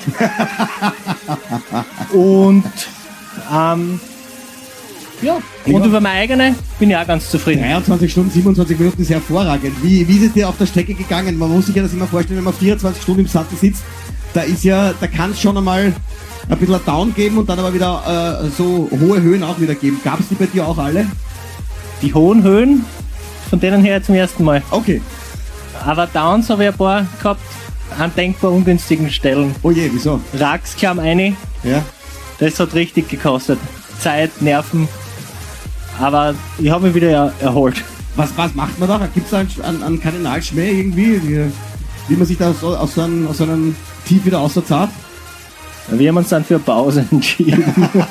Und ähm, ja, und ja. Über meine eigene bin ich auch ganz zufrieden. dreiundzwanzig Stunden, siebenundzwanzig Minuten ist hervorragend. Wie, wie ist es dir auf der Strecke gegangen? Man muss sich ja das immer vorstellen, wenn man vierundzwanzig Stunden im Sattel sitzt, da ist ja, da kann es schon einmal ein bisschen ein Down geben und dann aber wieder äh, so hohe Höhen auch wieder geben. Gab es die bei dir auch alle? Die hohen Höhen, von denen her zum ersten Mal. Okay. Aber Downs habe ich ein paar gehabt, an denkbar ungünstigen Stellen. Oh je, wieso? Rax kam rein. Ja. Das hat richtig gekostet. Zeit, Nerven. Aber ich habe mich wieder erholt. Was, was macht man da? Gibt es einen, einen, einen Kardinalschmäh irgendwie, wie, wie man sich da aus, aus, so einem, aus so einem Tief wieder auserzahlt? Wir haben uns dann für eine Pause entschieden.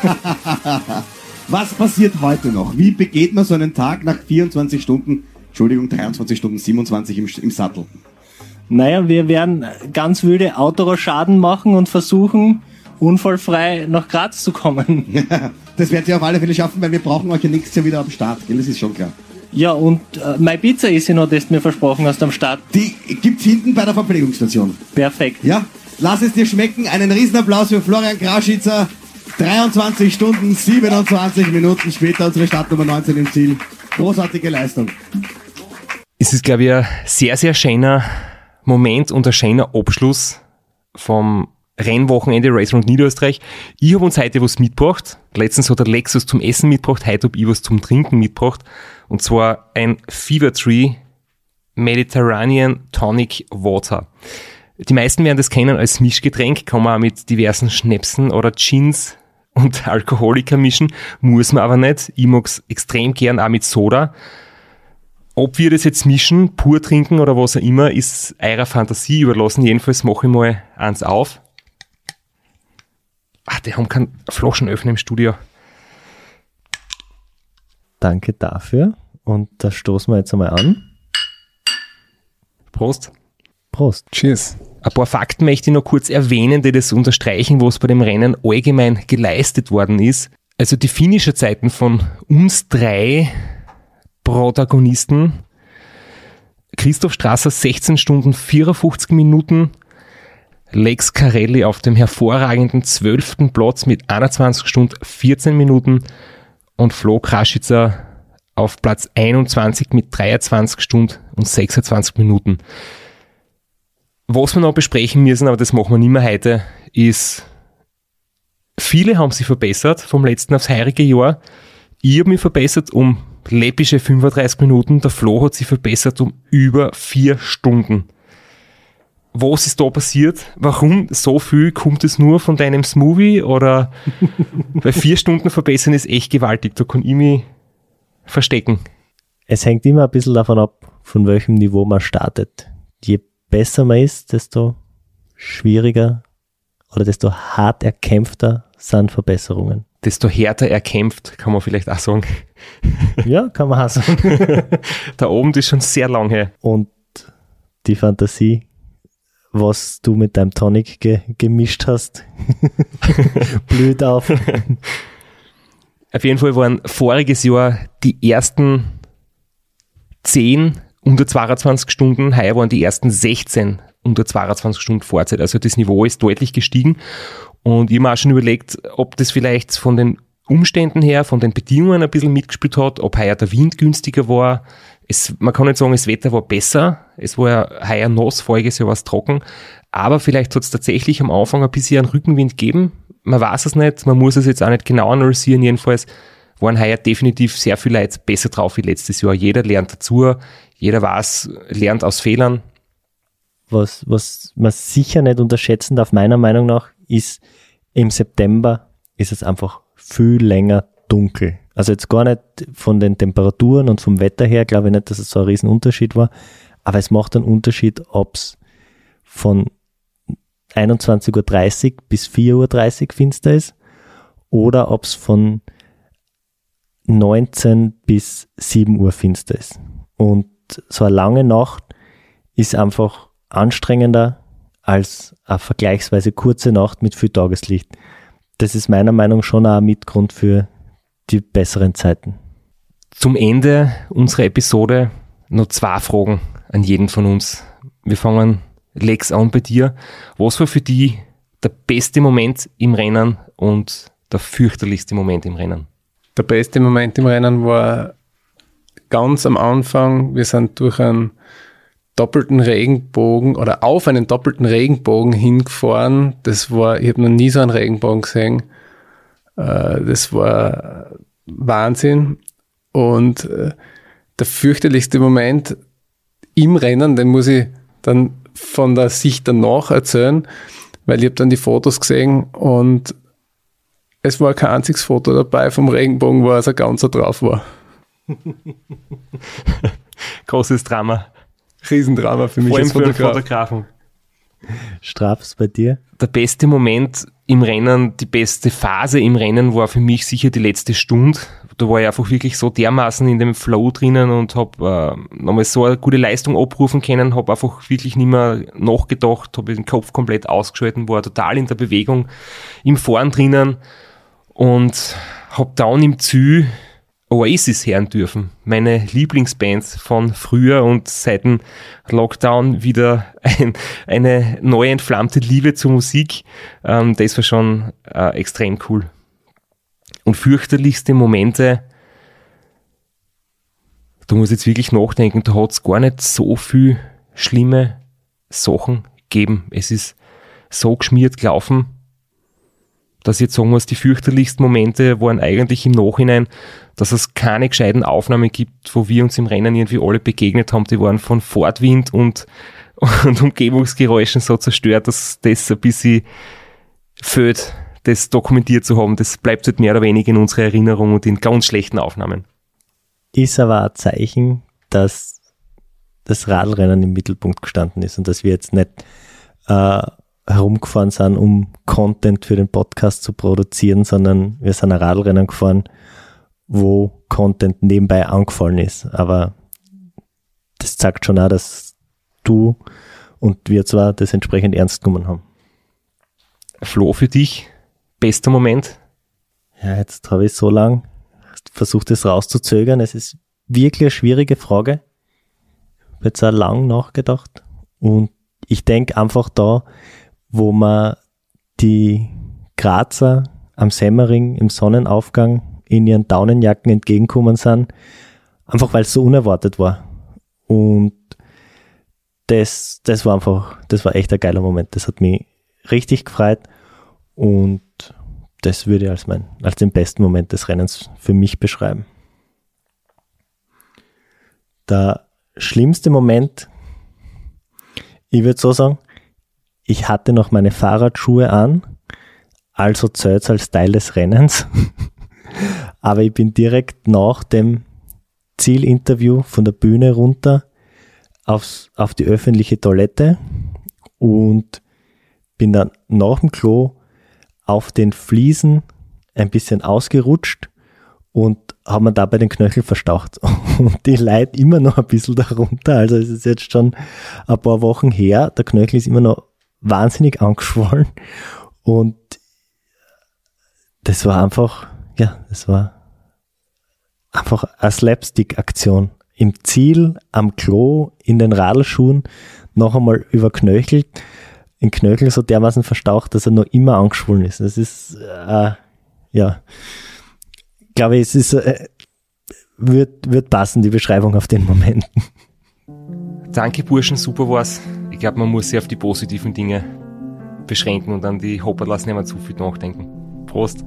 Was passiert heute noch? Wie begeht man so einen Tag nach vierundzwanzig Stunden, Entschuldigung, dreiundzwanzig Stunden, siebenundzwanzig im, im Sattel? Naja, wir werden ganz wilde Autorochaden machen und versuchen, unfallfrei nach Graz zu kommen. Das werdet ihr auf alle Fälle schaffen, weil wir brauchen euch ja nächstes Jahr wieder am Start, gell? Das ist schon klar. Ja, und äh, meine Pizza ist ja noch, das du mir versprochen hast am Start. Die gibt's hinten bei der Verpflegungsstation. Perfekt. Ja, lass es dir schmecken. Einen Riesenapplaus für Florian Kraschitzer. dreiundzwanzig Stunden, siebenundzwanzig Minuten später unsere Startnummer neunzehn im Ziel. Großartige Leistung. Es ist, glaube ich, ein sehr, sehr schöner Moment und ein schöner Abschluss vom Rennwochenende Race Round Niederösterreich. Ich habe uns heute was mitgebracht. Letztens hat der Lexus zum Essen mitgebracht, heute habe ich was zum Trinken mitgebracht. Und zwar ein Fever Tree Mediterranean Tonic Water. Die meisten werden das kennen als Mischgetränk, kann man auch mit diversen Schnäpsen oder Gins und Alkoholiker mischen, muss man aber nicht. Ich mag es extrem gern auch mit Soda. Ob wir das jetzt mischen, pur trinken oder was auch immer, ist eurer Fantasie überlassen. Jedenfalls mache ich mal eins auf. Ach, die haben keinen Flaschenöffner im Studio. Danke dafür. Und da stoßen wir jetzt einmal an. Prost. Prost. Cheers. Ein paar Fakten möchte ich noch kurz erwähnen, die das unterstreichen, was bei dem Rennen allgemein geleistet worden ist. Also die Finisher-Zeiten von uns drei Protagonisten. Christoph Strasser sechzehn Stunden vierundfünfzig Minuten, Lex Carelli auf dem hervorragenden zwölften Platz mit einundzwanzig Stunden vierzehn Minuten und Flo Kraschitzer auf Platz einundzwanzig mit dreiundzwanzig Stunden und sechsundzwanzig Minuten. Was wir noch besprechen müssen, aber das machen wir nicht mehr heute, ist, viele haben sich verbessert vom letzten aufs heurige Jahr. Ich habe mich verbessert um läppische fünfunddreißig Minuten, der Flo hat sich verbessert um über vier Stunden. Was ist da passiert? Warum so viel? Kommt es nur von deinem Smoothie? Oder bei vier Stunden verbessern ist echt gewaltig, da kann ich mich verstecken. Es hängt immer ein bisschen davon ab, von welchem Niveau man startet. Je besser man ist, desto schwieriger oder desto hart erkämpfter sind Verbesserungen. Desto härter erkämpft, kann man vielleicht auch sagen. Ja, kann man auch sagen. Der Abend ist schon sehr lang her. Und die Fantasie, was du mit deinem Tonic ge- gemischt hast, blüht auf. Auf jeden Fall waren voriges Jahr die ersten zehn unter zweiundzwanzig Stunden, heuer waren die ersten sechzehn unter zweiundzwanzig Stunden Fahrzeit. Also das Niveau ist deutlich gestiegen und ich habe mir auch schon überlegt, ob das vielleicht von den Umständen her, von den Bedingungen ein bisschen mitgespielt hat, ob heuer der Wind günstiger war. Es, man kann nicht sagen, das Wetter war besser, es war ja heuer nass, voriges Jahr war es trocken, aber vielleicht hat es tatsächlich am Anfang ein bisschen einen Rückenwind gegeben. Man weiß es nicht, man muss es jetzt auch nicht genau analysieren. Jedenfalls waren heuer definitiv sehr viele Leute besser drauf wie letztes Jahr. Jeder lernt dazu, jeder weiß, lernt aus Fehlern. Was, was man sicher nicht unterschätzen darf, meiner Meinung nach, ist, im September ist es einfach viel länger dunkel. Also jetzt gar nicht von den Temperaturen und vom Wetter her, glaube ich nicht, dass es so ein Riesenunterschied war, aber es macht einen Unterschied, ob es von einundzwanzig Uhr dreißig bis vier Uhr dreißig finster ist oder ob es von neunzehn bis sieben Uhr finster ist. Und so eine lange Nacht ist einfach anstrengender als eine vergleichsweise kurze Nacht mit viel Tageslicht. Das ist meiner Meinung nach schon auch ein Mitgrund für die besseren Zeiten. Zum Ende unserer Episode noch zwei Fragen an jeden von uns. Wir fangen Lex an bei dir. Was war für dich der beste Moment im Rennen und der fürchterlichste Moment im Rennen? Der beste Moment im Rennen war ganz am Anfang. Wir sind durch einen doppelten Regenbogen oder auf einen doppelten Regenbogen hingefahren. Das war, ich habe noch nie so einen Regenbogen gesehen. Das war Wahnsinn. Und der fürchterlichste Moment im Rennen, den muss ich dann von der Sicht danach erzählen, weil ich habe dann die Fotos gesehen und es war kein einziges Foto dabei vom Regenbogen, wo er ganzer drauf war. Großes Drama. Riesendrama für mich Vor allem als für einen Fotograf. Fotografen. Strafs bei dir? Der beste Moment im Rennen, die beste Phase im Rennen war für mich sicher die letzte Stunde. Da war ich einfach wirklich so dermaßen in dem Flow drinnen und habe äh, nochmal so eine gute Leistung abrufen können, habe einfach wirklich nicht mehr nachgedacht, habe den Kopf komplett ausgeschalten, war total in der Bewegung, im Fahren drinnen und habe dann im Ziel Oasis hören dürfen, meine Lieblingsband von früher und seit dem Lockdown wieder ein, eine neu entflammte Liebe zur Musik. Ähm, das war schon äh, extrem cool. Und fürchterlichste Momente, da muss ich jetzt wirklich nachdenken, da hat es gar nicht so viel schlimme Sachen gegeben. Es ist so geschmiert gelaufen, dass ich jetzt sagen muss, die fürchterlichsten Momente waren eigentlich im Nachhinein, dass es keine gescheiten Aufnahmen gibt, wo wir uns im Rennen irgendwie alle begegnet haben. Die waren von Fahrtwind und, und Umgebungsgeräuschen so zerstört, dass das ein bisschen fehlt, das dokumentiert zu haben. Das bleibt halt mehr oder weniger in unserer Erinnerung und in ganz schlechten Aufnahmen. Ist aber ein Zeichen, dass das Radlrennen im Mittelpunkt gestanden ist und dass wir jetzt nicht äh, herumgefahren sind, um Content für den Podcast zu produzieren, sondern wir sind ein Radlrennen gefahren, wo Content nebenbei angefallen ist. Aber das zeigt schon auch, dass du und wir zwar das entsprechend ernst genommen haben. Flo, für dich, bester Moment? Ja, jetzt habe ich so lang versucht, das rauszuzögern. Es ist wirklich eine schwierige Frage. Ich habe jetzt auch lang nachgedacht und ich denke einfach da, wo man die Grazer am Semmering im Sonnenaufgang in ihren Daunenjacken entgegenkommen sind, einfach weil es so unerwartet war. Und das, das war einfach, das war echt ein geiler Moment. Das hat mich richtig gefreut und das würde ich als, mein, als den besten Moment des Rennens für mich beschreiben. Der schlimmste Moment, ich würde so sagen, ich hatte noch meine Fahrradschuhe an, also zählt es als Teil des Rennens. Aber ich bin direkt nach dem Zielinterview von der Bühne runter aufs, auf die öffentliche Toilette und bin dann nach dem Klo auf den Fliesen ein bisschen ausgerutscht und haben wir dabei den Knöchel verstaucht und die leidet immer noch ein bisschen darunter. Also es ist jetzt schon ein paar Wochen her, der Knöchel ist immer noch wahnsinnig angeschwollen und das war einfach, ja, das war einfach eine Slapstick-Aktion. Im Ziel, am Klo, in den Radlschuhen, noch einmal überknöchelt, den Knöchel so dermaßen verstaucht, dass er noch immer angeschwollen ist. Das ist, äh, ja, glaube ich, es ist, äh, wird, wird passen, die Beschreibung auf den Moment. Danke Burschen, super war's. Ich glaube, man muss sich auf die positiven Dinge beschränken und an die Hopperlas nicht mehr zu viel nachdenken. Prost!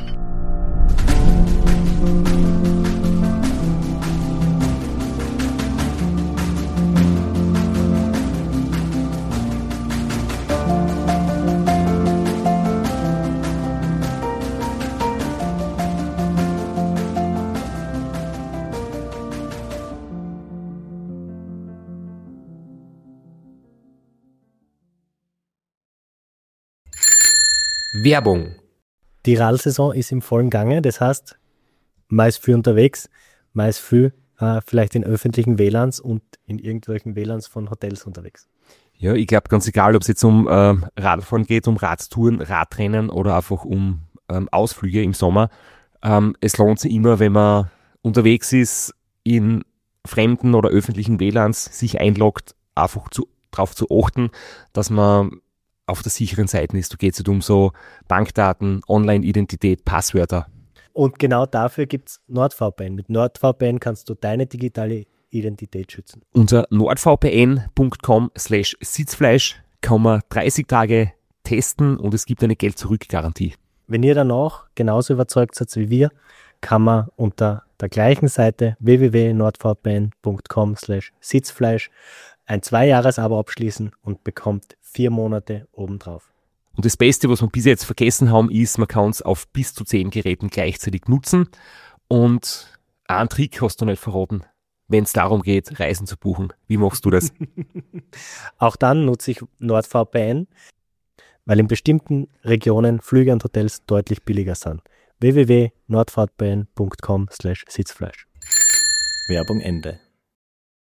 Werbung. Die Radlsaison ist im vollen Gange, das heißt, man ist viel unterwegs, man ist viel äh, vielleicht in öffentlichen W L A Ns und in irgendwelchen W L A Ns von Hotels unterwegs. Ja, ich glaube ganz egal, ob es jetzt um äh, Radfahren geht, um Radtouren, Radrennen oder einfach um ähm, Ausflüge im Sommer. Ähm, es lohnt sich immer, wenn man unterwegs ist, in fremden oder öffentlichen W L A Ns sich einloggt, einfach zu, darauf zu achten, dass man auf der sicheren Seite ist. Da geht es nicht um so Bankdaten, Online-Identität, Passwörter. Und genau dafür gibt es NordVPN. Mit NordVPN kannst du deine digitale Identität schützen. Unter nordvpn.com slash Sitzfleisch kann man dreißig Tage testen und es gibt eine Geld-Zurück-Garantie. Wenn ihr danach genauso überzeugt seid wie wir, kann man unter der gleichen Seite w w w punkt nordvpn.com slash Sitzfleisch ein Zwei-Jahres-Abo abschließen und bekommt vier Monate obendrauf. Und das Beste, was wir bis jetzt vergessen haben, ist, man kann es auf bis zu zehn Geräten gleichzeitig nutzen. Und einen Trick hast du nicht verraten, wenn es darum geht, Reisen zu buchen. Wie machst du das? Auch dann nutze ich NordVPN, weil in bestimmten Regionen Flüge und Hotels deutlich billiger sind. w w w punkt nordvpn.com slash Sitzfleisch. Werbung Ende.